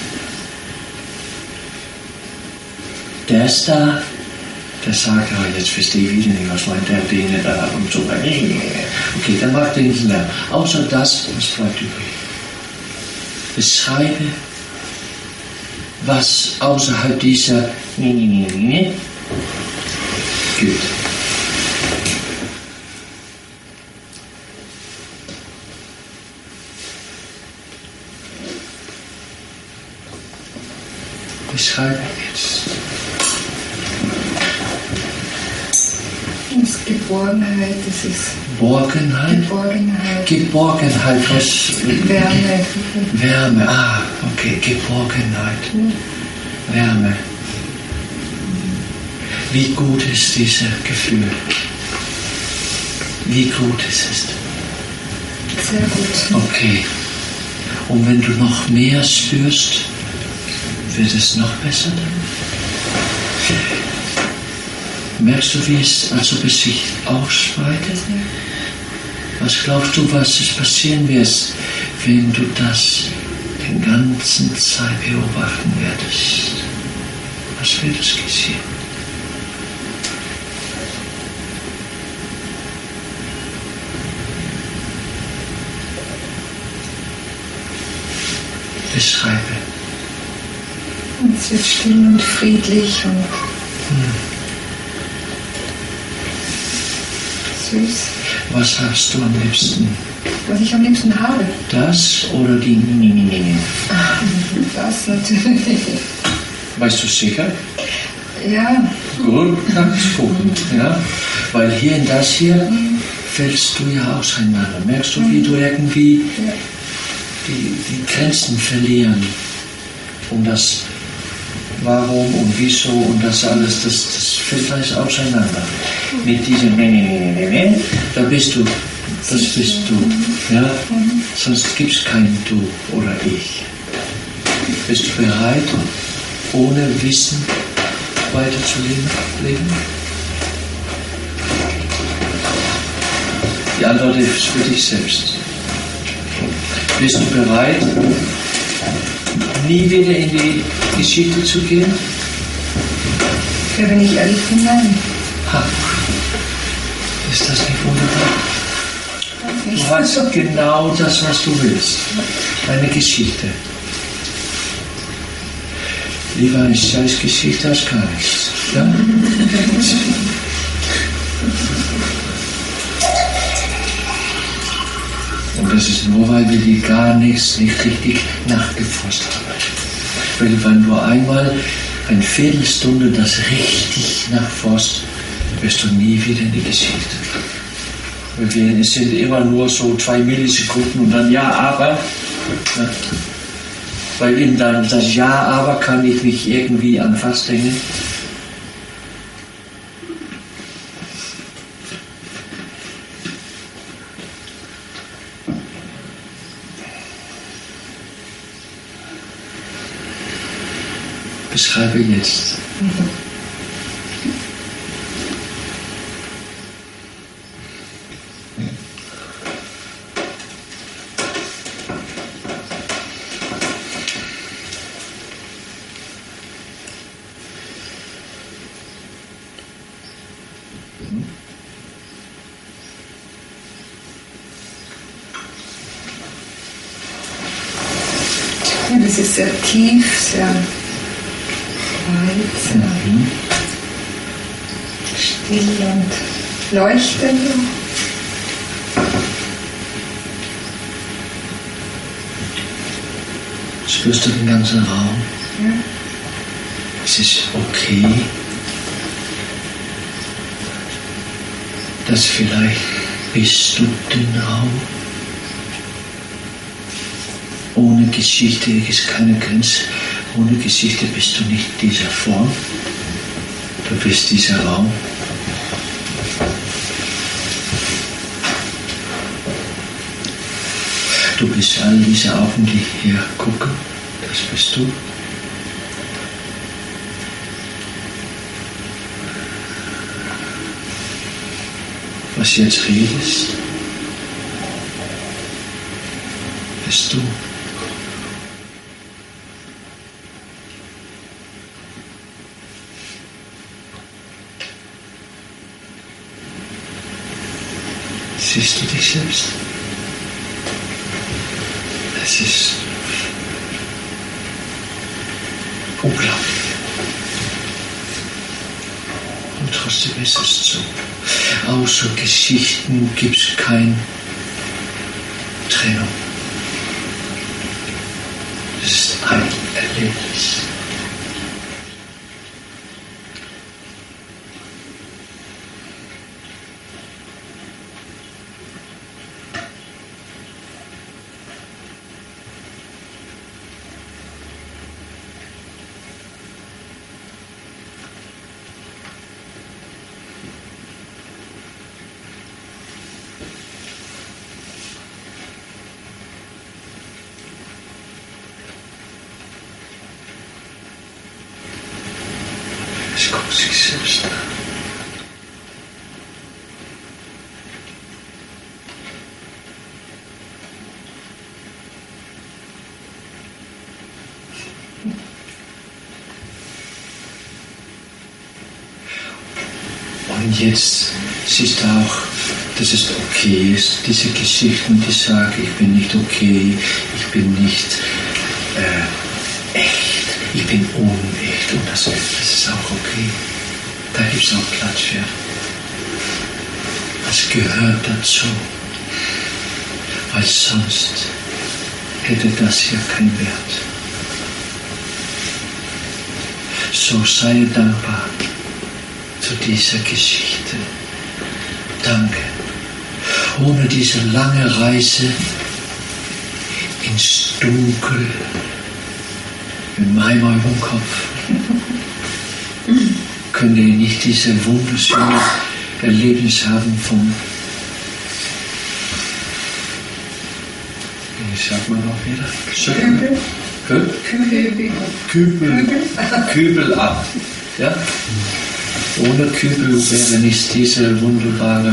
Der ist da, der sagt, oh, jetzt verstehe ich wieder nicht, was meint der Dinge da und so. Okay, dann macht er nichts mehr. Außer das, was bleibt übrig. Beschreibe, was außerhalb dieser gibt. Beschreibe jetzt. Das ist Geborgenheit, das ist Borgenheit? Geborgenheit. Geborgenheit, was? Wärme. Wärme, ah, okay, Geborgenheit. Wärme. Wie gut ist dieses Gefühl? Wie gut ist es? Sehr gut. Okay. Und wenn du noch mehr spürst, wird es noch besser dann? Merkst du, wie es, als ob es sich ausweitet? Was glaubst du, was es passieren wird, wenn du das den ganzen Zeit beobachten wirst? Was wird es geschehen? Beschreibe. Es wird still und friedlich und Hm. süß. Was hast du am liebsten? Was ich am liebsten habe. Das oder die? Das natürlich. Weißt du sicher? Ja, Gut, ganz gut. Ja? Weil hier in das hier fällst du ja auseinander. Merkst du, wie du irgendwie ja. die, die Grenzen verlieren? Und das Warum und Wieso und das alles, das, das fällt alles auseinander. Mit diesem da bist du, das bist du. Ja? Sonst gibt es kein Du oder Ich. Bist du bereit, ohne Wissen weiterzuleben? Die Antwort ist für dich selbst. Bist du bereit, nie wieder in die Geschichte zu gehen? Ja, wenn ich ehrlich bin, nein. Ha. Ist das nicht wunderbar? Ich Du hast genau das, was du willst. Eine Geschichte. Lieber eine scheiß Geschichte als gar nichts. Ja? Und das ist nur, weil wir die gar nichts nicht richtig nachgeforscht haben. Weil wenn du einmal eine Viertelstunde das richtig nachforscht, wirst du nie wieder in die Geschichte. Weil wir, es sind immer nur so zwei Millisekunden und dann ja, aber. Ja. Weil in dann das Ja, aber kann ich mich irgendwie an was denken. beschreibe jetzt. Mhm. Das ist sehr tief, sehr weit, sehr Mhm. still und leuchtend. Spürst du den ganzen Raum? Ja. Es ist okay, dass vielleicht bist du den Raum. Ohne Geschichte gibt es keine Grenze. Ohne Geschichte bist du nicht dieser Form. Du bist dieser Raum. Du bist all diese Augen, die hier gucken. Das bist du. Was jetzt redest, bist du. Siehst du dich selbst? Es ist unglaublich. Und trotzdem ist es so. Außer Geschichten gibt es keine Trennung. Es ist ein Erlebnis. Es guckt sich selbst an. Und jetzt siehst du auch, dass es okay ist, diese Geschichten, die sagen, ich bin nicht okay, ich bin nicht äh, echt, ich bin unecht. Und das, das ist auch okay. Da gibt es auch Platz für. Das gehört dazu. Weil sonst hätte das hier keinen Wert. So sei dankbar zu dieser Geschichte. Danke. Ohne diese lange Reise ins Dunkel in meinem eurem Kopf könnt ihr nicht diese wunderschöne Erlebnis haben vom, wie sagt man noch wieder? Kübel. Kübel? Kübel. Kübel. Kübel ab. Ja? Ohne Kübel wäre nicht diese wunderbare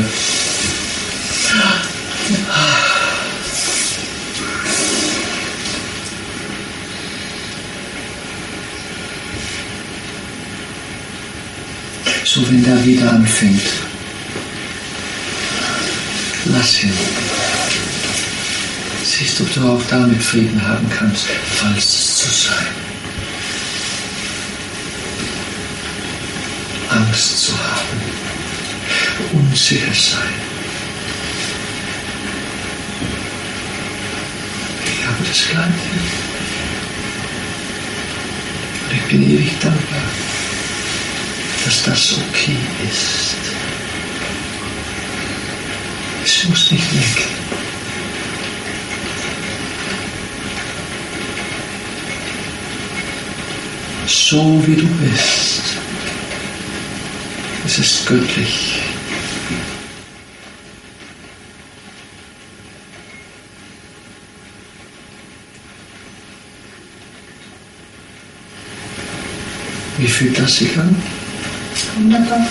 so, wenn der wieder anfängt, lass ihn. Siehst, ob du auch damit Frieden haben kannst, falls es zu sein. Angst zu haben, unsicher sein. Ich habe das Gleiche. Und ich bin ewig dankbar, dass das okay ist. Es muss nicht weg. So wie du bist. Es ist göttlich. Wie fühlt das sich an? Wunderbar.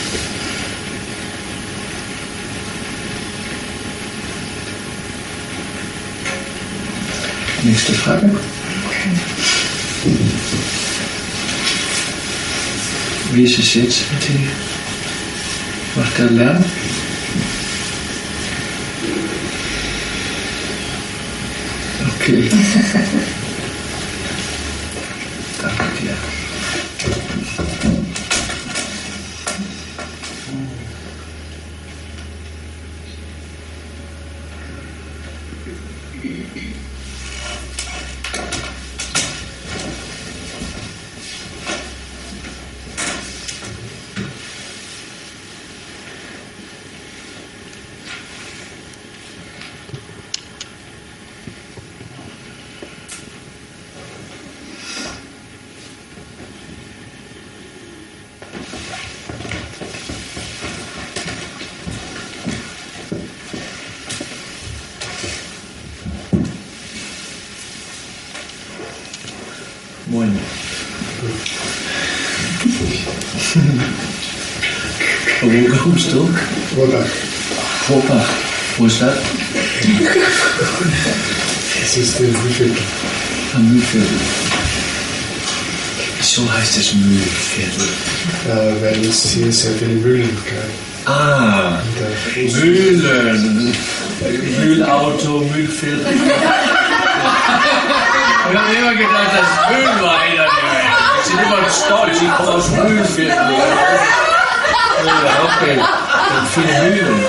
Nächste Frage. Wie ist es jetzt mit dem? Macht der Lärm? Okay. Danke dir. Moin. Wo kommst du? Oder? Vorbach. Wo ist das? Das ist der Mühlviertel. Am Mühlviertel. So heißt es Mühlviertel. Äh, weil es hier sehr viele Mühlen gab. Ah, Mühlen. Mühlauto, Mühlviertel. Ich habe immer gedacht, das Mühlen war einer. Die sind immer stolz, ich komme aus dem Mühlviertel. Ja, okay. Und viele Mühlen.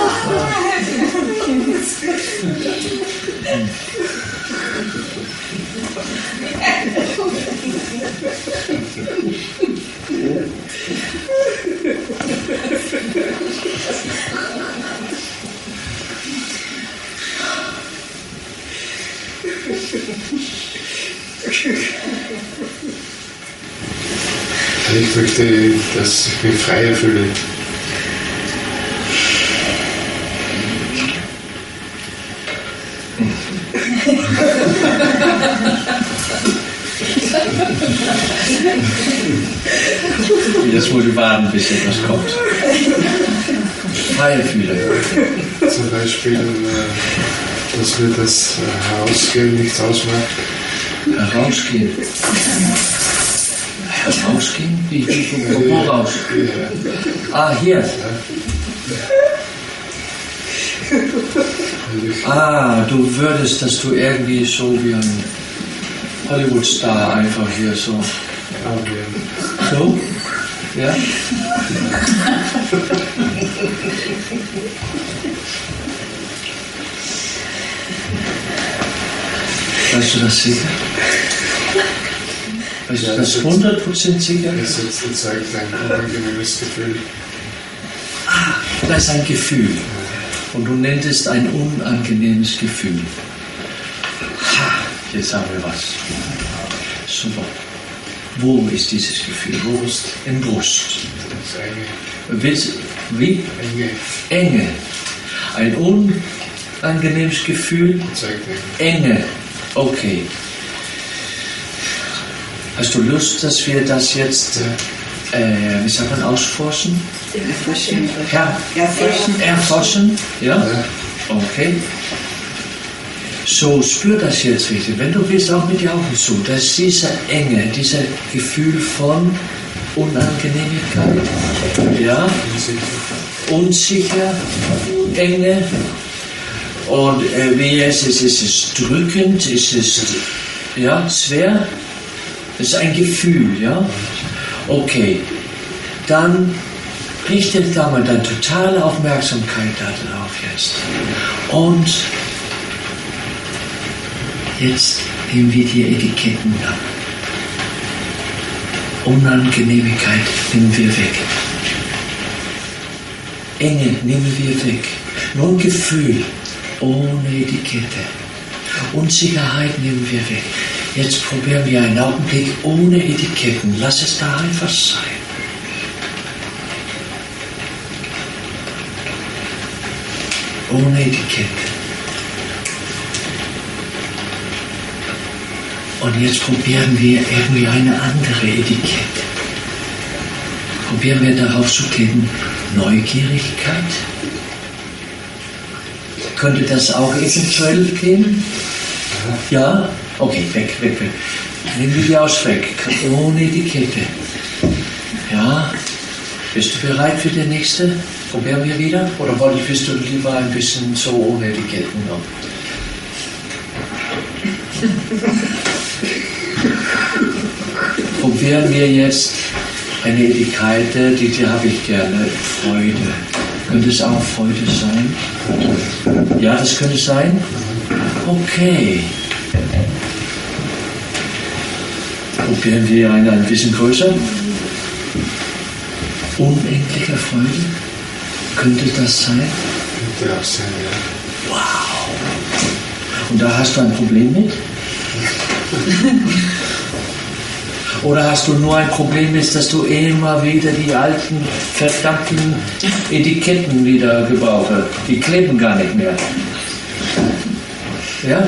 Ich möchte, dass ich mich freier fühle. Jetzt muss ich warten, bis etwas kommt. Freie Fühler. Zum Beispiel, äh, dass mir das äh, Herausgehen nichts ausmacht. Herausgehen. Herausgehen? Wie, wie, wo, wo raus? Ah, hier. Ah, du würdest, dass du irgendwie so wie ein Hollywood-Star einfach hier so. So? Ja? Weißt du das sicher? Weißt du das hundert Prozent sicher? Es erzeugt ein unangenehmes Gefühl. Ah, das ist ein Gefühl. Und du nennst es ein unangenehmes Gefühl. Ha, jetzt haben wir was. Super. Wo ist dieses Gefühl? Brust. Im Brust. Das ist Willst, wie? Enge. Enge. Ein unangenehmes Gefühl. Erzeugt Enge. Okay. Hast du Lust, dass wir das jetzt, äh, wie sagt man, ausforschen? Erforschen. Ja. Erforschen. Erforschen? Ja? Okay. So, spür das jetzt richtig. Wenn du willst, auch mit den Augen zu. Das ist diese Enge, dieses Gefühl von Unangenehmigkeit. Ja? Unsicher. Enge. Und äh, wie ist es? Ist es drückend? Ist es ja, schwer? Das ist ein Gefühl, ja? Okay. Dann richte da mal deine totale Aufmerksamkeit darauf jetzt. Und jetzt nehmen wir die Etiketten ab. Unangenehmigkeit nehmen wir weg. Enge nehmen wir weg. Nur ein Gefühl, ohne Etikette. Unsicherheit nehmen wir weg. Jetzt probieren wir einen Augenblick ohne Etiketten. Lass es da einfach sein. Ohne Etikette. Und jetzt probieren wir irgendwie eine andere Etikette. Probieren wir darauf zu kleben, Neugierigkeit. Könnte das auch eventuell gehen? Ja? Okay, weg, weg, weg. Nehmen wir die aus weg, ohne Etikette. Ja? Bist du bereit für die nächste? Probieren wir wieder? Oder bist du lieber ein bisschen so ohne Etiketten noch? Probieren wir jetzt eine Etikette, die, die habe ich gerne. Freude. Könnte es auch Freude sein? Ja, das könnte sein? Okay. Probieren wir eine ein bisschen größer. Unendliche Freude. Könnte das sein? Könnte auch sein, ja. Wow. Und da hast du ein Problem mit? Oder hast du nur ein Problem mit, dass du immer wieder die alten, verdammten Etiketten wieder gebrauchst? Die kleben gar nicht mehr. Ja?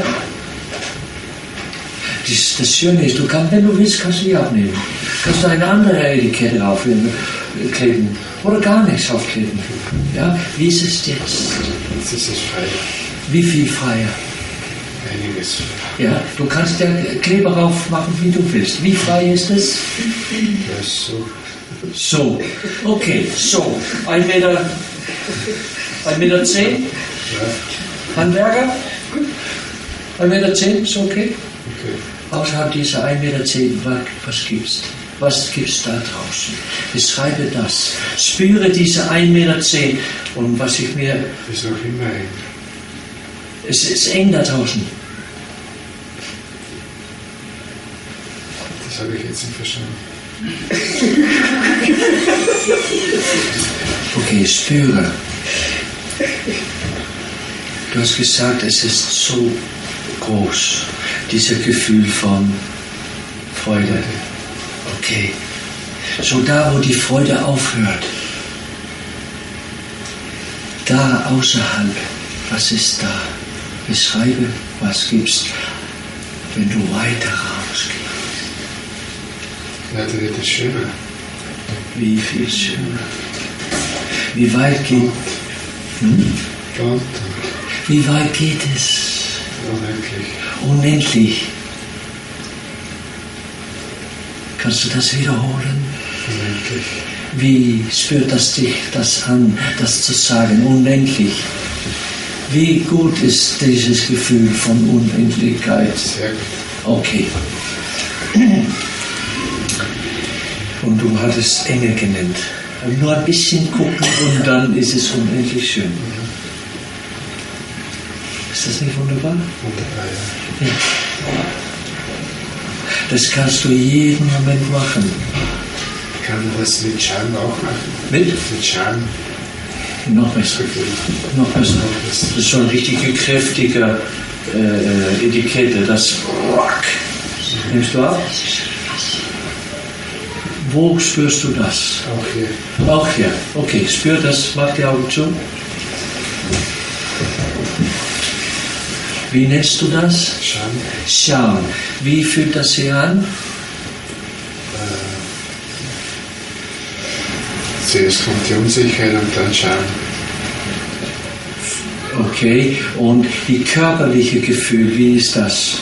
Das, das Schöne ist, du kannst, wenn du willst, kannst du die abnehmen. Kannst du eine andere Etikette draufkleben. Oder gar nichts aufkleben. Ja? Wie ist es jetzt? Jetzt ist es frei. Wie viel freier? Einiges. Ja, du kannst ja Kleber drauf machen, wie du willst. Wie frei ist es? Ja, so. So, okay, so. Ein Meter, ein Meter zehn? Ja. Handwerker? Ein Meter zehn, ist okay? Okay. Außerhalb dieser ein Meter zehn, was, was gibt's? Was gibt's da draußen? Beschreibe das. Spüre diese ein Meter zehn und was ich mir... Ist noch immer eng. Es ist eng da draußen. Das habe ich jetzt nicht verstanden. Okay, spüre. Du hast gesagt, es ist so groß, dieses Gefühl von Freude. Okay. So da, wo die Freude aufhört, da außerhalb, was ist da? Beschreibe, was gibt's, wenn du weiter rausgehst. Ja, da wird es schöner. Wie viel schöner. Wie weit geht hm? Und Wie weit geht es? unendlich. Unendlich. Kannst du das wiederholen? Unendlich. Wie spürt das dich das an, das zu sagen? Unendlich. Wie gut ist dieses Gefühl von Unendlichkeit? Sehr gut. Okay. Und du hattest Enge genannt. Nur ein bisschen gucken und dann ist es unendlich schön. Ist das nicht wunderbar? Wunderbar, ja. Ja. Das kannst du jeden Moment machen. Kann man das mit Scham auch machen? Mit? Mit Scham. Noch besser. Noch besser. Das ist so eine richtige kräftige äh, Etikette. Das Rock. Nimmst du ab? Wo spürst du das? Auch hier. Auch hier. Okay, spür das. Mach die Augen zu. Wie nennst du das? Scham. Scham. Wie fühlt das sich an? Zuerst kommt die Unsicherheit und dann Scham. Okay, und die körperliche Gefühl, wie ist das?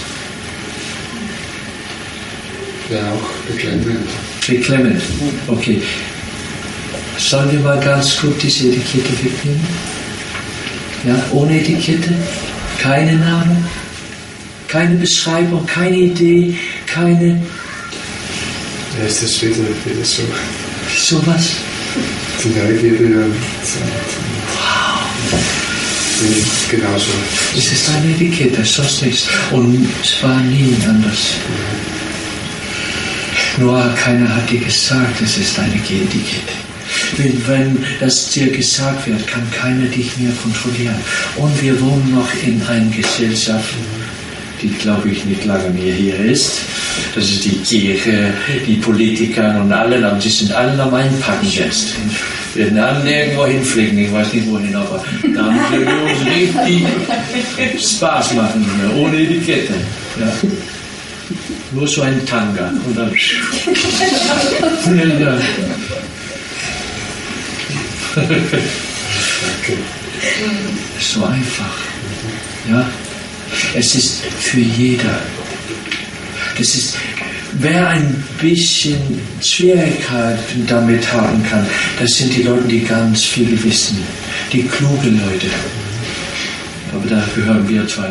Ja, auch beklemmend. Beklemmend. Okay. Sollen wir mal ganz gut diese Etikette wegnehmen? Ja, ohne Etikette? Keine Name? Keine Beschreibung, keine Idee, keine... Ja, ist das wieder, wieder so. So was? Die Neugierde und Wow. genauso. Es ist eine Etikette, sonst nichts. Und es war nie anders. Nur keiner hat dir gesagt, es ist eine Etikette. Wenn, wenn das dir gesagt wird, kann keiner dich mehr kontrollieren. Und wir wohnen noch in einer Gesellschaft, die, glaube ich, nicht lange mehr hier ist. Das ist die Kirche, die Politiker und alle, aber die sind alle am Einpacken jetzt. Wir werden alle irgendwo hinfliegen, ich weiß nicht wohin, aber da haben wir uns richtig Spaß machen, ohne Etikette. Ja. Nur so ein Tanga. Und dann. ja, ja. So einfach. Ja. Es ist für jeder. Das ist, wer ein bisschen Schwierigkeiten damit haben kann, das sind die Leute, die ganz viel wissen. Die klugen Leute. Aber da gehören wir zwei.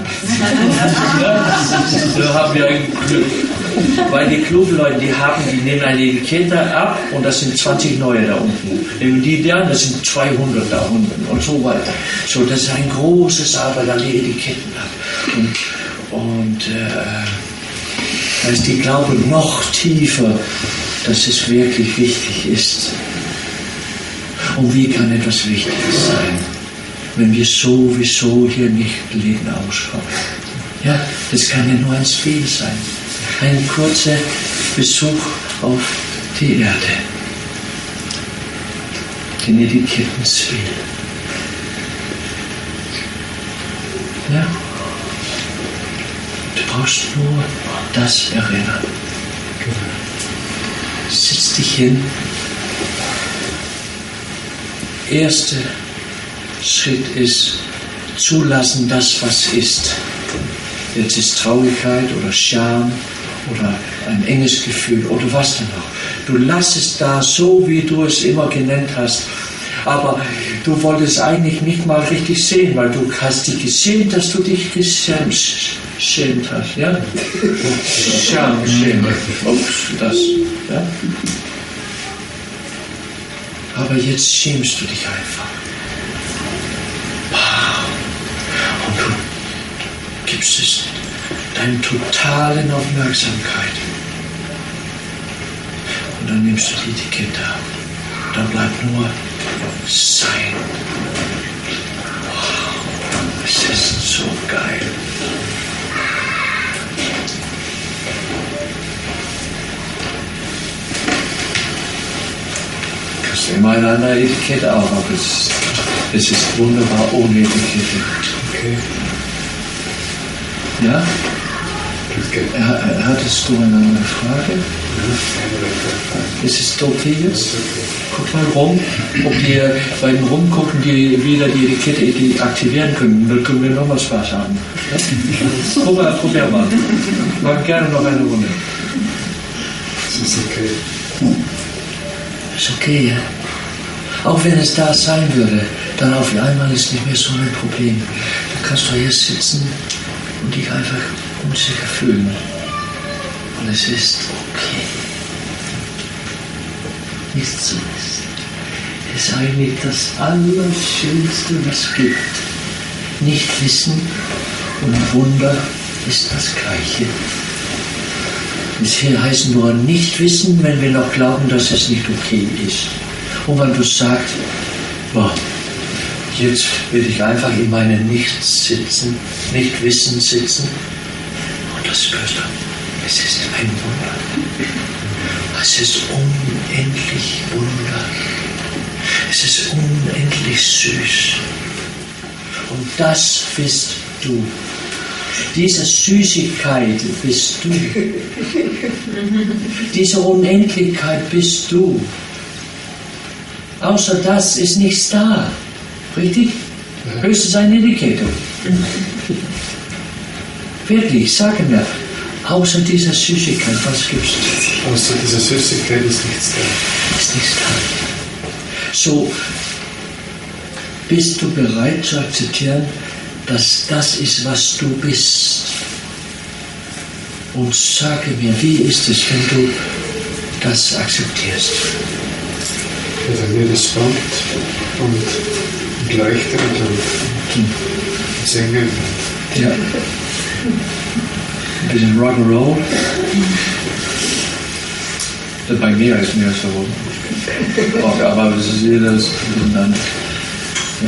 Da haben wir ein Glück. Weil die klugen Leute, die haben, die nehmen einige Kinder ab und das sind zwanzig neue da unten. Nehmen die da, das sind zweihundert da unten und so weiter. So, das ist ein großes Arbeit, da die Etiketten ab. Und, und äh, da ist die Glaube noch tiefer, dass es wirklich wichtig ist. Und wie kann etwas Wichtiges sein, wenn wir sowieso hier nicht Leben ausschauen? Ja, das kann ja nur ein Spiel sein. Ein kurzer Besuch auf die Erde. Den Etikettenspiel. Ja. Du brauchst nur das erinnern. Setz dich hin. Erster Schritt ist zulassen, das, was ist. Jetzt ist Traurigkeit oder Scham oder ein enges Gefühl oder was denn auch. Du lass es da so, wie du es immer genannt hast. Aber du wolltest eigentlich nicht mal richtig sehen, weil du hast dich gesehen, dass du dich geschämt hast. Ja? Scham, Schäme. Ups, das. Ja? Aber jetzt schämst du dich einfach. Und du gibst es deine totalen Aufmerksamkeit. Und dann nimmst du die Etikette ab. Dann bleibt nur sein. Wow, es ist so geil. Du kannst immer in einer Etikette auch, aber es, es ist wunderbar ohne Etikette. Okay. Ja? Hattest du eine Frage? Ist es okay jetzt? Guck mal rum, ob wir beim Rumgucken die wieder die Etikette aktivieren können. Dann können wir noch mal Spaß haben. Ja? Guck mal, probier mal. Mach gerne noch eine Runde. Das ist okay. Ist okay, ja. Auch wenn es da sein würde, dann auf einmal ist nicht mehr so ein Problem. Dann kannst du hier sitzen und dich einfach unsicher fühlen. Und es ist okay. Nicht so ist. Es ist eigentlich das Allerschönste, was es gibt. Nicht wissen und Wunder ist das Gleiche. Es hier heißt nur nicht wissen, wenn wir noch glauben, dass es nicht okay ist. Und wenn du sagst, boah, jetzt will ich einfach in meinem Nichts sitzen, nicht wissen sitzen, und das spürst du, es ist ein Wunder. Es ist unendlich Wunder. Es ist unendlich süß. Und das bist du. Diese Süßigkeit bist du. Diese Unendlichkeit bist du. Außer das ist nichts da. Richtig? Höchstens eine Etikette. Wirklich, sage mir, außer dieser Süßigkeit, was gibt's? Außer dieser Süßigkeit ist nichts da. Ist nichts da. So, bist du bereit zu akzeptieren, dass das ist, was du bist? Und sage mir, wie ist es, wenn du das akzeptierst? Ja, dann wird es spannend und leuchtend und hm. singen. Ja. Ein bisschen Rock'n'Roll. Bei mir ist mir so. Okay, aber das ist jedes miteinander. Ja.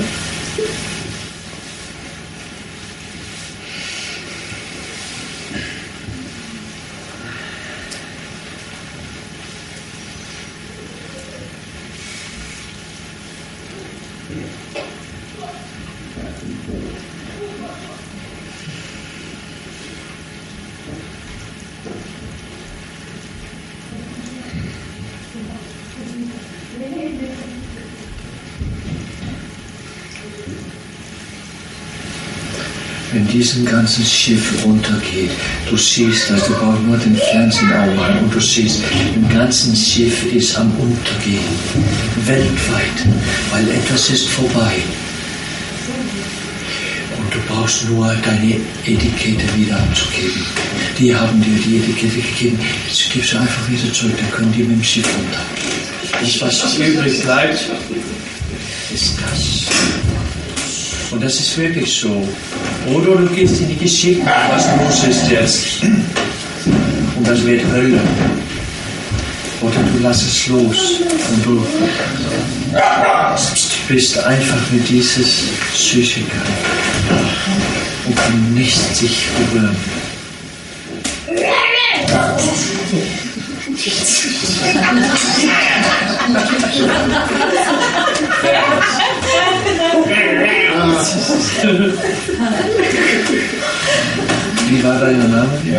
wenn dieses ganze Schiff runtergeht, du siehst das, du brauchst nur den Fernsehen aufmachen und du siehst, im ganzen Schiff ist am Untergehen, weltweit, weil etwas ist vorbei. Und du brauchst nur deine Etikette wieder abzugeben. Die haben dir die Etikette gegeben, jetzt gibst du einfach wieder zurück, dann können die mit dem Schiff runter. Das, was übrig bleibt, ist das. Und das ist wirklich so. Oder du gehst in die Geschichte, was los ist jetzt. Und das wird Hölle. Oder du lässt es los. Und du bist einfach mit dieses Süßigkeit. Und kann nicht sich berühren. Wie war dein Name? Ja.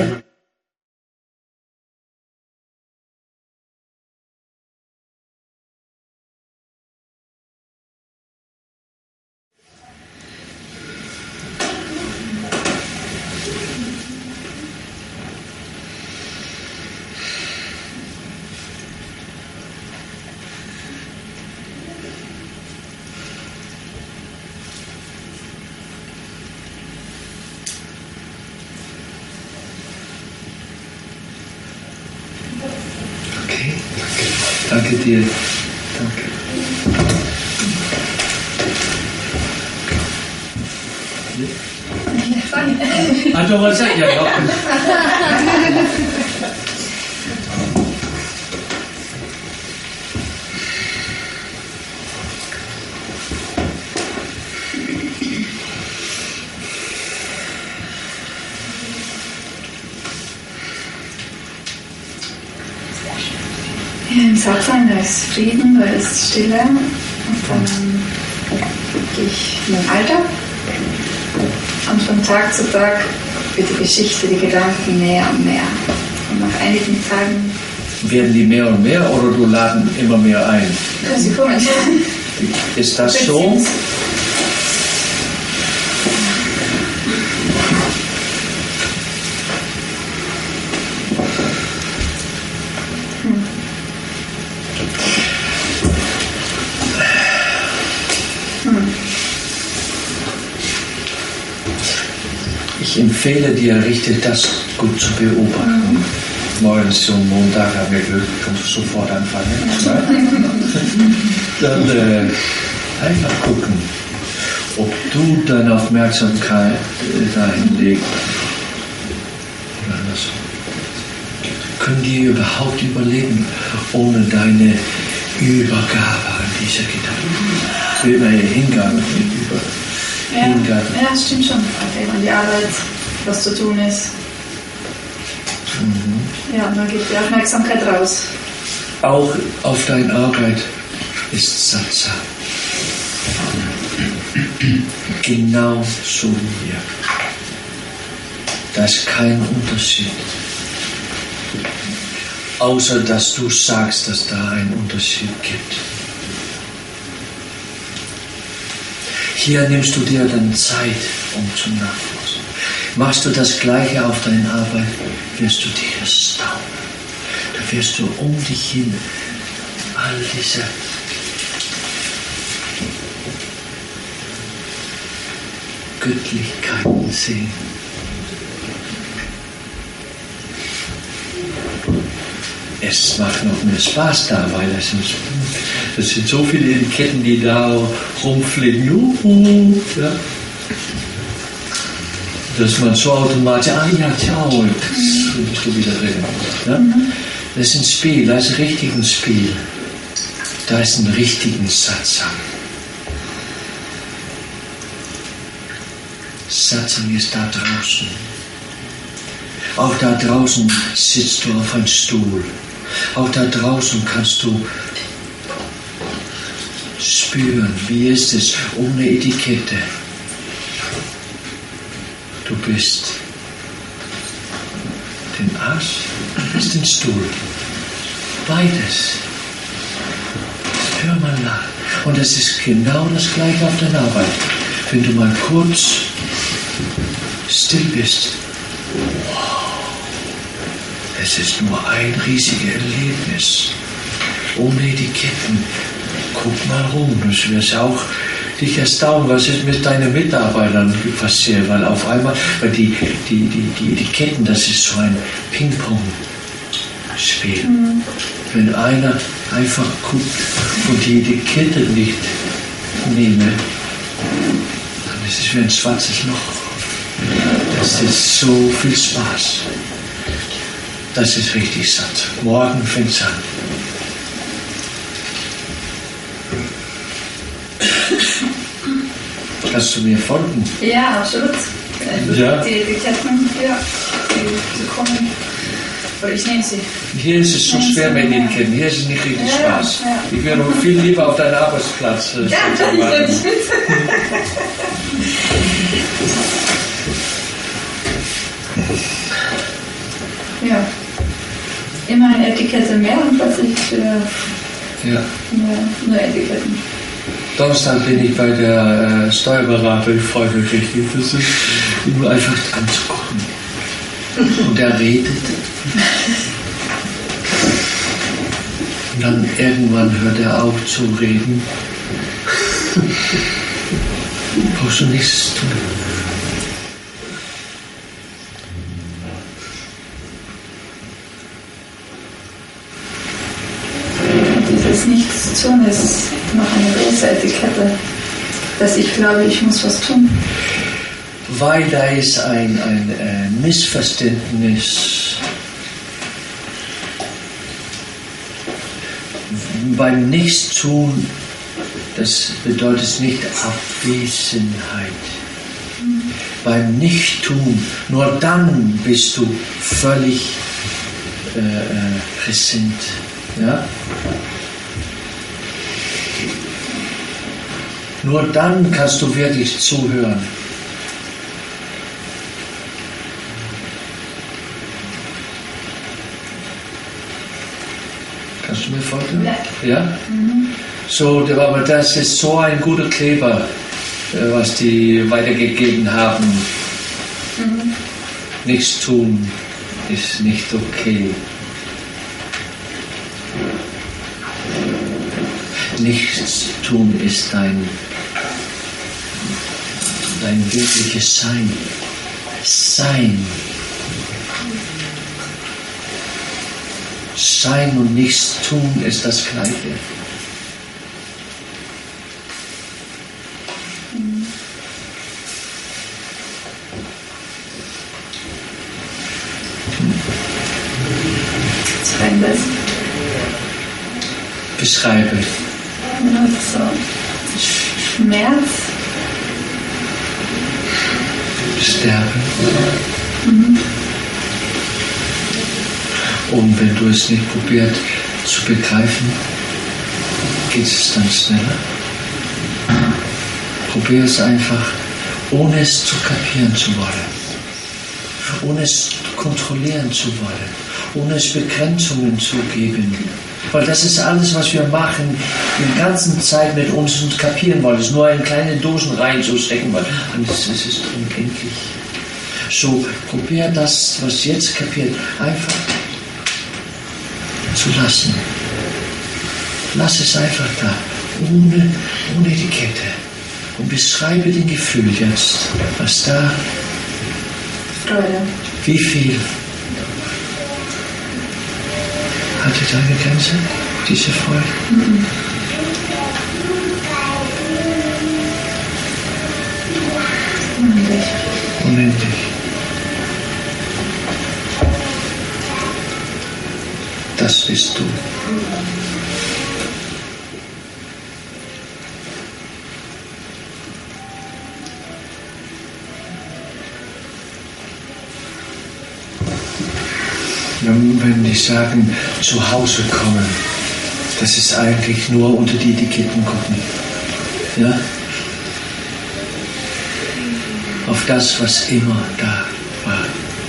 Danke dir. Danke. Ah, du wolltest ja noch. Im Satzang, da ist Frieden, da ist Stille und dann gehe ich in den Alltag und von Tag zu Tag wird die Geschichte, die Gedanken mehr und mehr und nach einigen Tagen werden die mehr und mehr oder du laden immer mehr ein? Ja, sie kommen. Ist das so? Ich empfehle dir, richtig das gut zu beobachten. Mhm. Morgens zum Montag haben wir Glück, kannst du sofort anfangen. Dann äh, einfach gucken, ob du deine Aufmerksamkeit dahin legst. Oder andersrum. Können die überhaupt überleben ohne deine Übergabe an diese Gedanken? Will man ja Hingabe nicht über. Ja, ja, das stimmt schon. Okay, an die Arbeit, was zu tun ist. Mhm. Ja, dann geht die Aufmerksamkeit raus. Auch auf deine Arbeit ist Satsa. Genau so wie hier. Da ist kein Unterschied. Außer dass du sagst, dass da einen Unterschied gibt. Hier nimmst du dir dann Zeit, um zu nachforschen. Machst du das Gleiche auf deine Arbeit, wirst du dich erstaunen. Da wirst du um dich hin all diese Göttlichkeiten sehen. Es macht noch mehr Spaß da, weil es sind, das sind so viele Etiketten, die da rumfliegen. Juhu, ja. Dass man so automatisch, ah ja, ciao, jetzt bist du wieder drin. Ja? Das ist ein Spiel, das ist richtig ein Spiel. Da ist ein richtigen Satsang. Satsang ist da draußen. Auch da draußen sitzt du auf einem Stuhl. Auch da draußen kannst du spüren, wie ist es ohne Etikette. Du bist den Arsch, du bist den Stuhl. Beides. Hör mal nach. Und es ist genau das Gleiche auf der Arbeit. Wenn du mal kurz still bist. Wow. Es ist nur ein riesiges Erlebnis. Ohne Etiketten. Guck mal rum. Du wirst auch dich erstaunen, was ist mit deinen Mitarbeitern passiert. Weil auf einmal, weil die, die, die, die Etiketten, das ist so ein Ping-Pong-Spiel. Mhm. Wenn einer einfach guckt und die Etikette nicht nehme, dann ist es wie ein schwarzes Loch. Das ist so viel Spaß. Das ist richtig satt. Morgen fängt es an. Kannst du mir folgen? Ja, absolut. Ja. Die Etiketten, ja, die, die kommen. Oder ich nehme sie. Hier ist es so schwer mit Etiketten. Hier ist es nicht richtig ja, Spaß. Ja. Ich wäre noch viel lieber auf deinem Arbeitsplatz. Ja, das würde ich mit. Ja. Immer eine Etikette mehr und plötzlich für ja. nur, nur Etiketten. Donnerstag bin ich bei der äh, Steuerberaterin, ich freue mich richtig. Das ist nur einfach anzugucken. Und er redet. Und dann irgendwann hört er auf zu reden. Brauchst du nichts tun. Dieses Nichts tun ist noch eine große Etikette, dass ich glaube, ich muss was tun. Weil da ist ein, ein äh, Missverständnis. Beim Nichtstun, das bedeutet nicht Abwesenheit. Mhm. Beim Nichttun, nur dann bist du völlig äh, äh, präsent. Ja? Nur dann kannst du wirklich zuhören. Kannst du mir folgen? Ja. Ja? Mhm. So, aber das ist so ein guter Kleber, was die weitergegeben haben. Mhm. Nichts tun ist nicht okay. Nichts tun ist dein, dein wirkliches Sein. Sein. Sein und nichts tun ist das Gleiche. Beschreibe. Also, Schmerz. Sterben. Mhm. Und wenn du es nicht probiert zu begreifen, geht es dann schneller. Probier es einfach, ohne es zu kapieren zu wollen, ohne es kontrollieren zu wollen, ohne es Begrenzungen zu geben. Weil das ist alles, was wir machen, die ganze Zeit mit uns und kapieren wollen. Es nur in kleine Dosen reinzustecken wollen. Und es ist unendlich. So, probier das, was jetzt kapiert, einfach zu lassen. Lass es einfach da, ohne, ohne Etikette. Und beschreibe den Gefühl jetzt, was da, Freude. Wie viel hatte deine Grenze, diese Freude? Mhm. Unendlich. Unendlich. Das bist du. Wenn die sagen, zu Hause kommen, das ist eigentlich nur unter die Etiketten gucken. Ja? Auf das, was immer da war.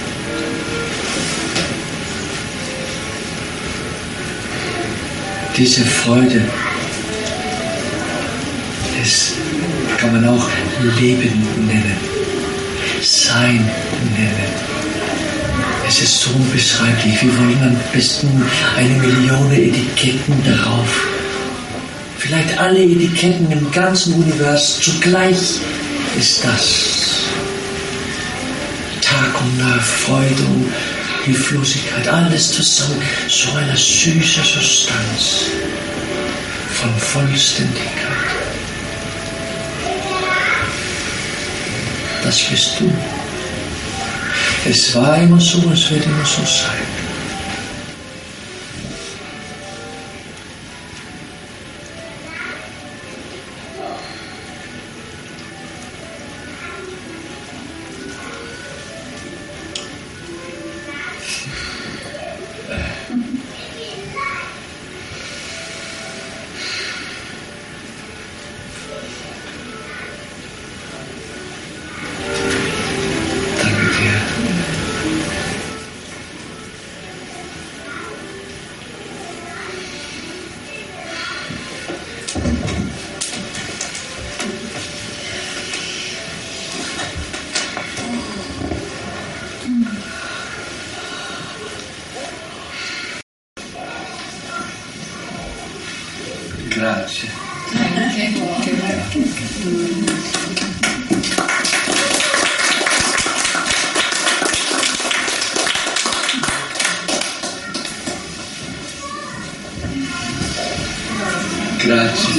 Diese Freude, das kann man auch Leben nennen. Sein nennen. Es ist so unbeschreiblich. Wir wollen am besten eine Million Etiketten darauf. Vielleicht alle Etiketten im ganzen Universum zugleich ist das. Tag und Nacht, Freude und Hilflosigkeit, alles zusammen. So eine süße Substanz von Vollständigkeit. Das bist du. Es war immer so, es wird immer so sein. Grazie. Grazie.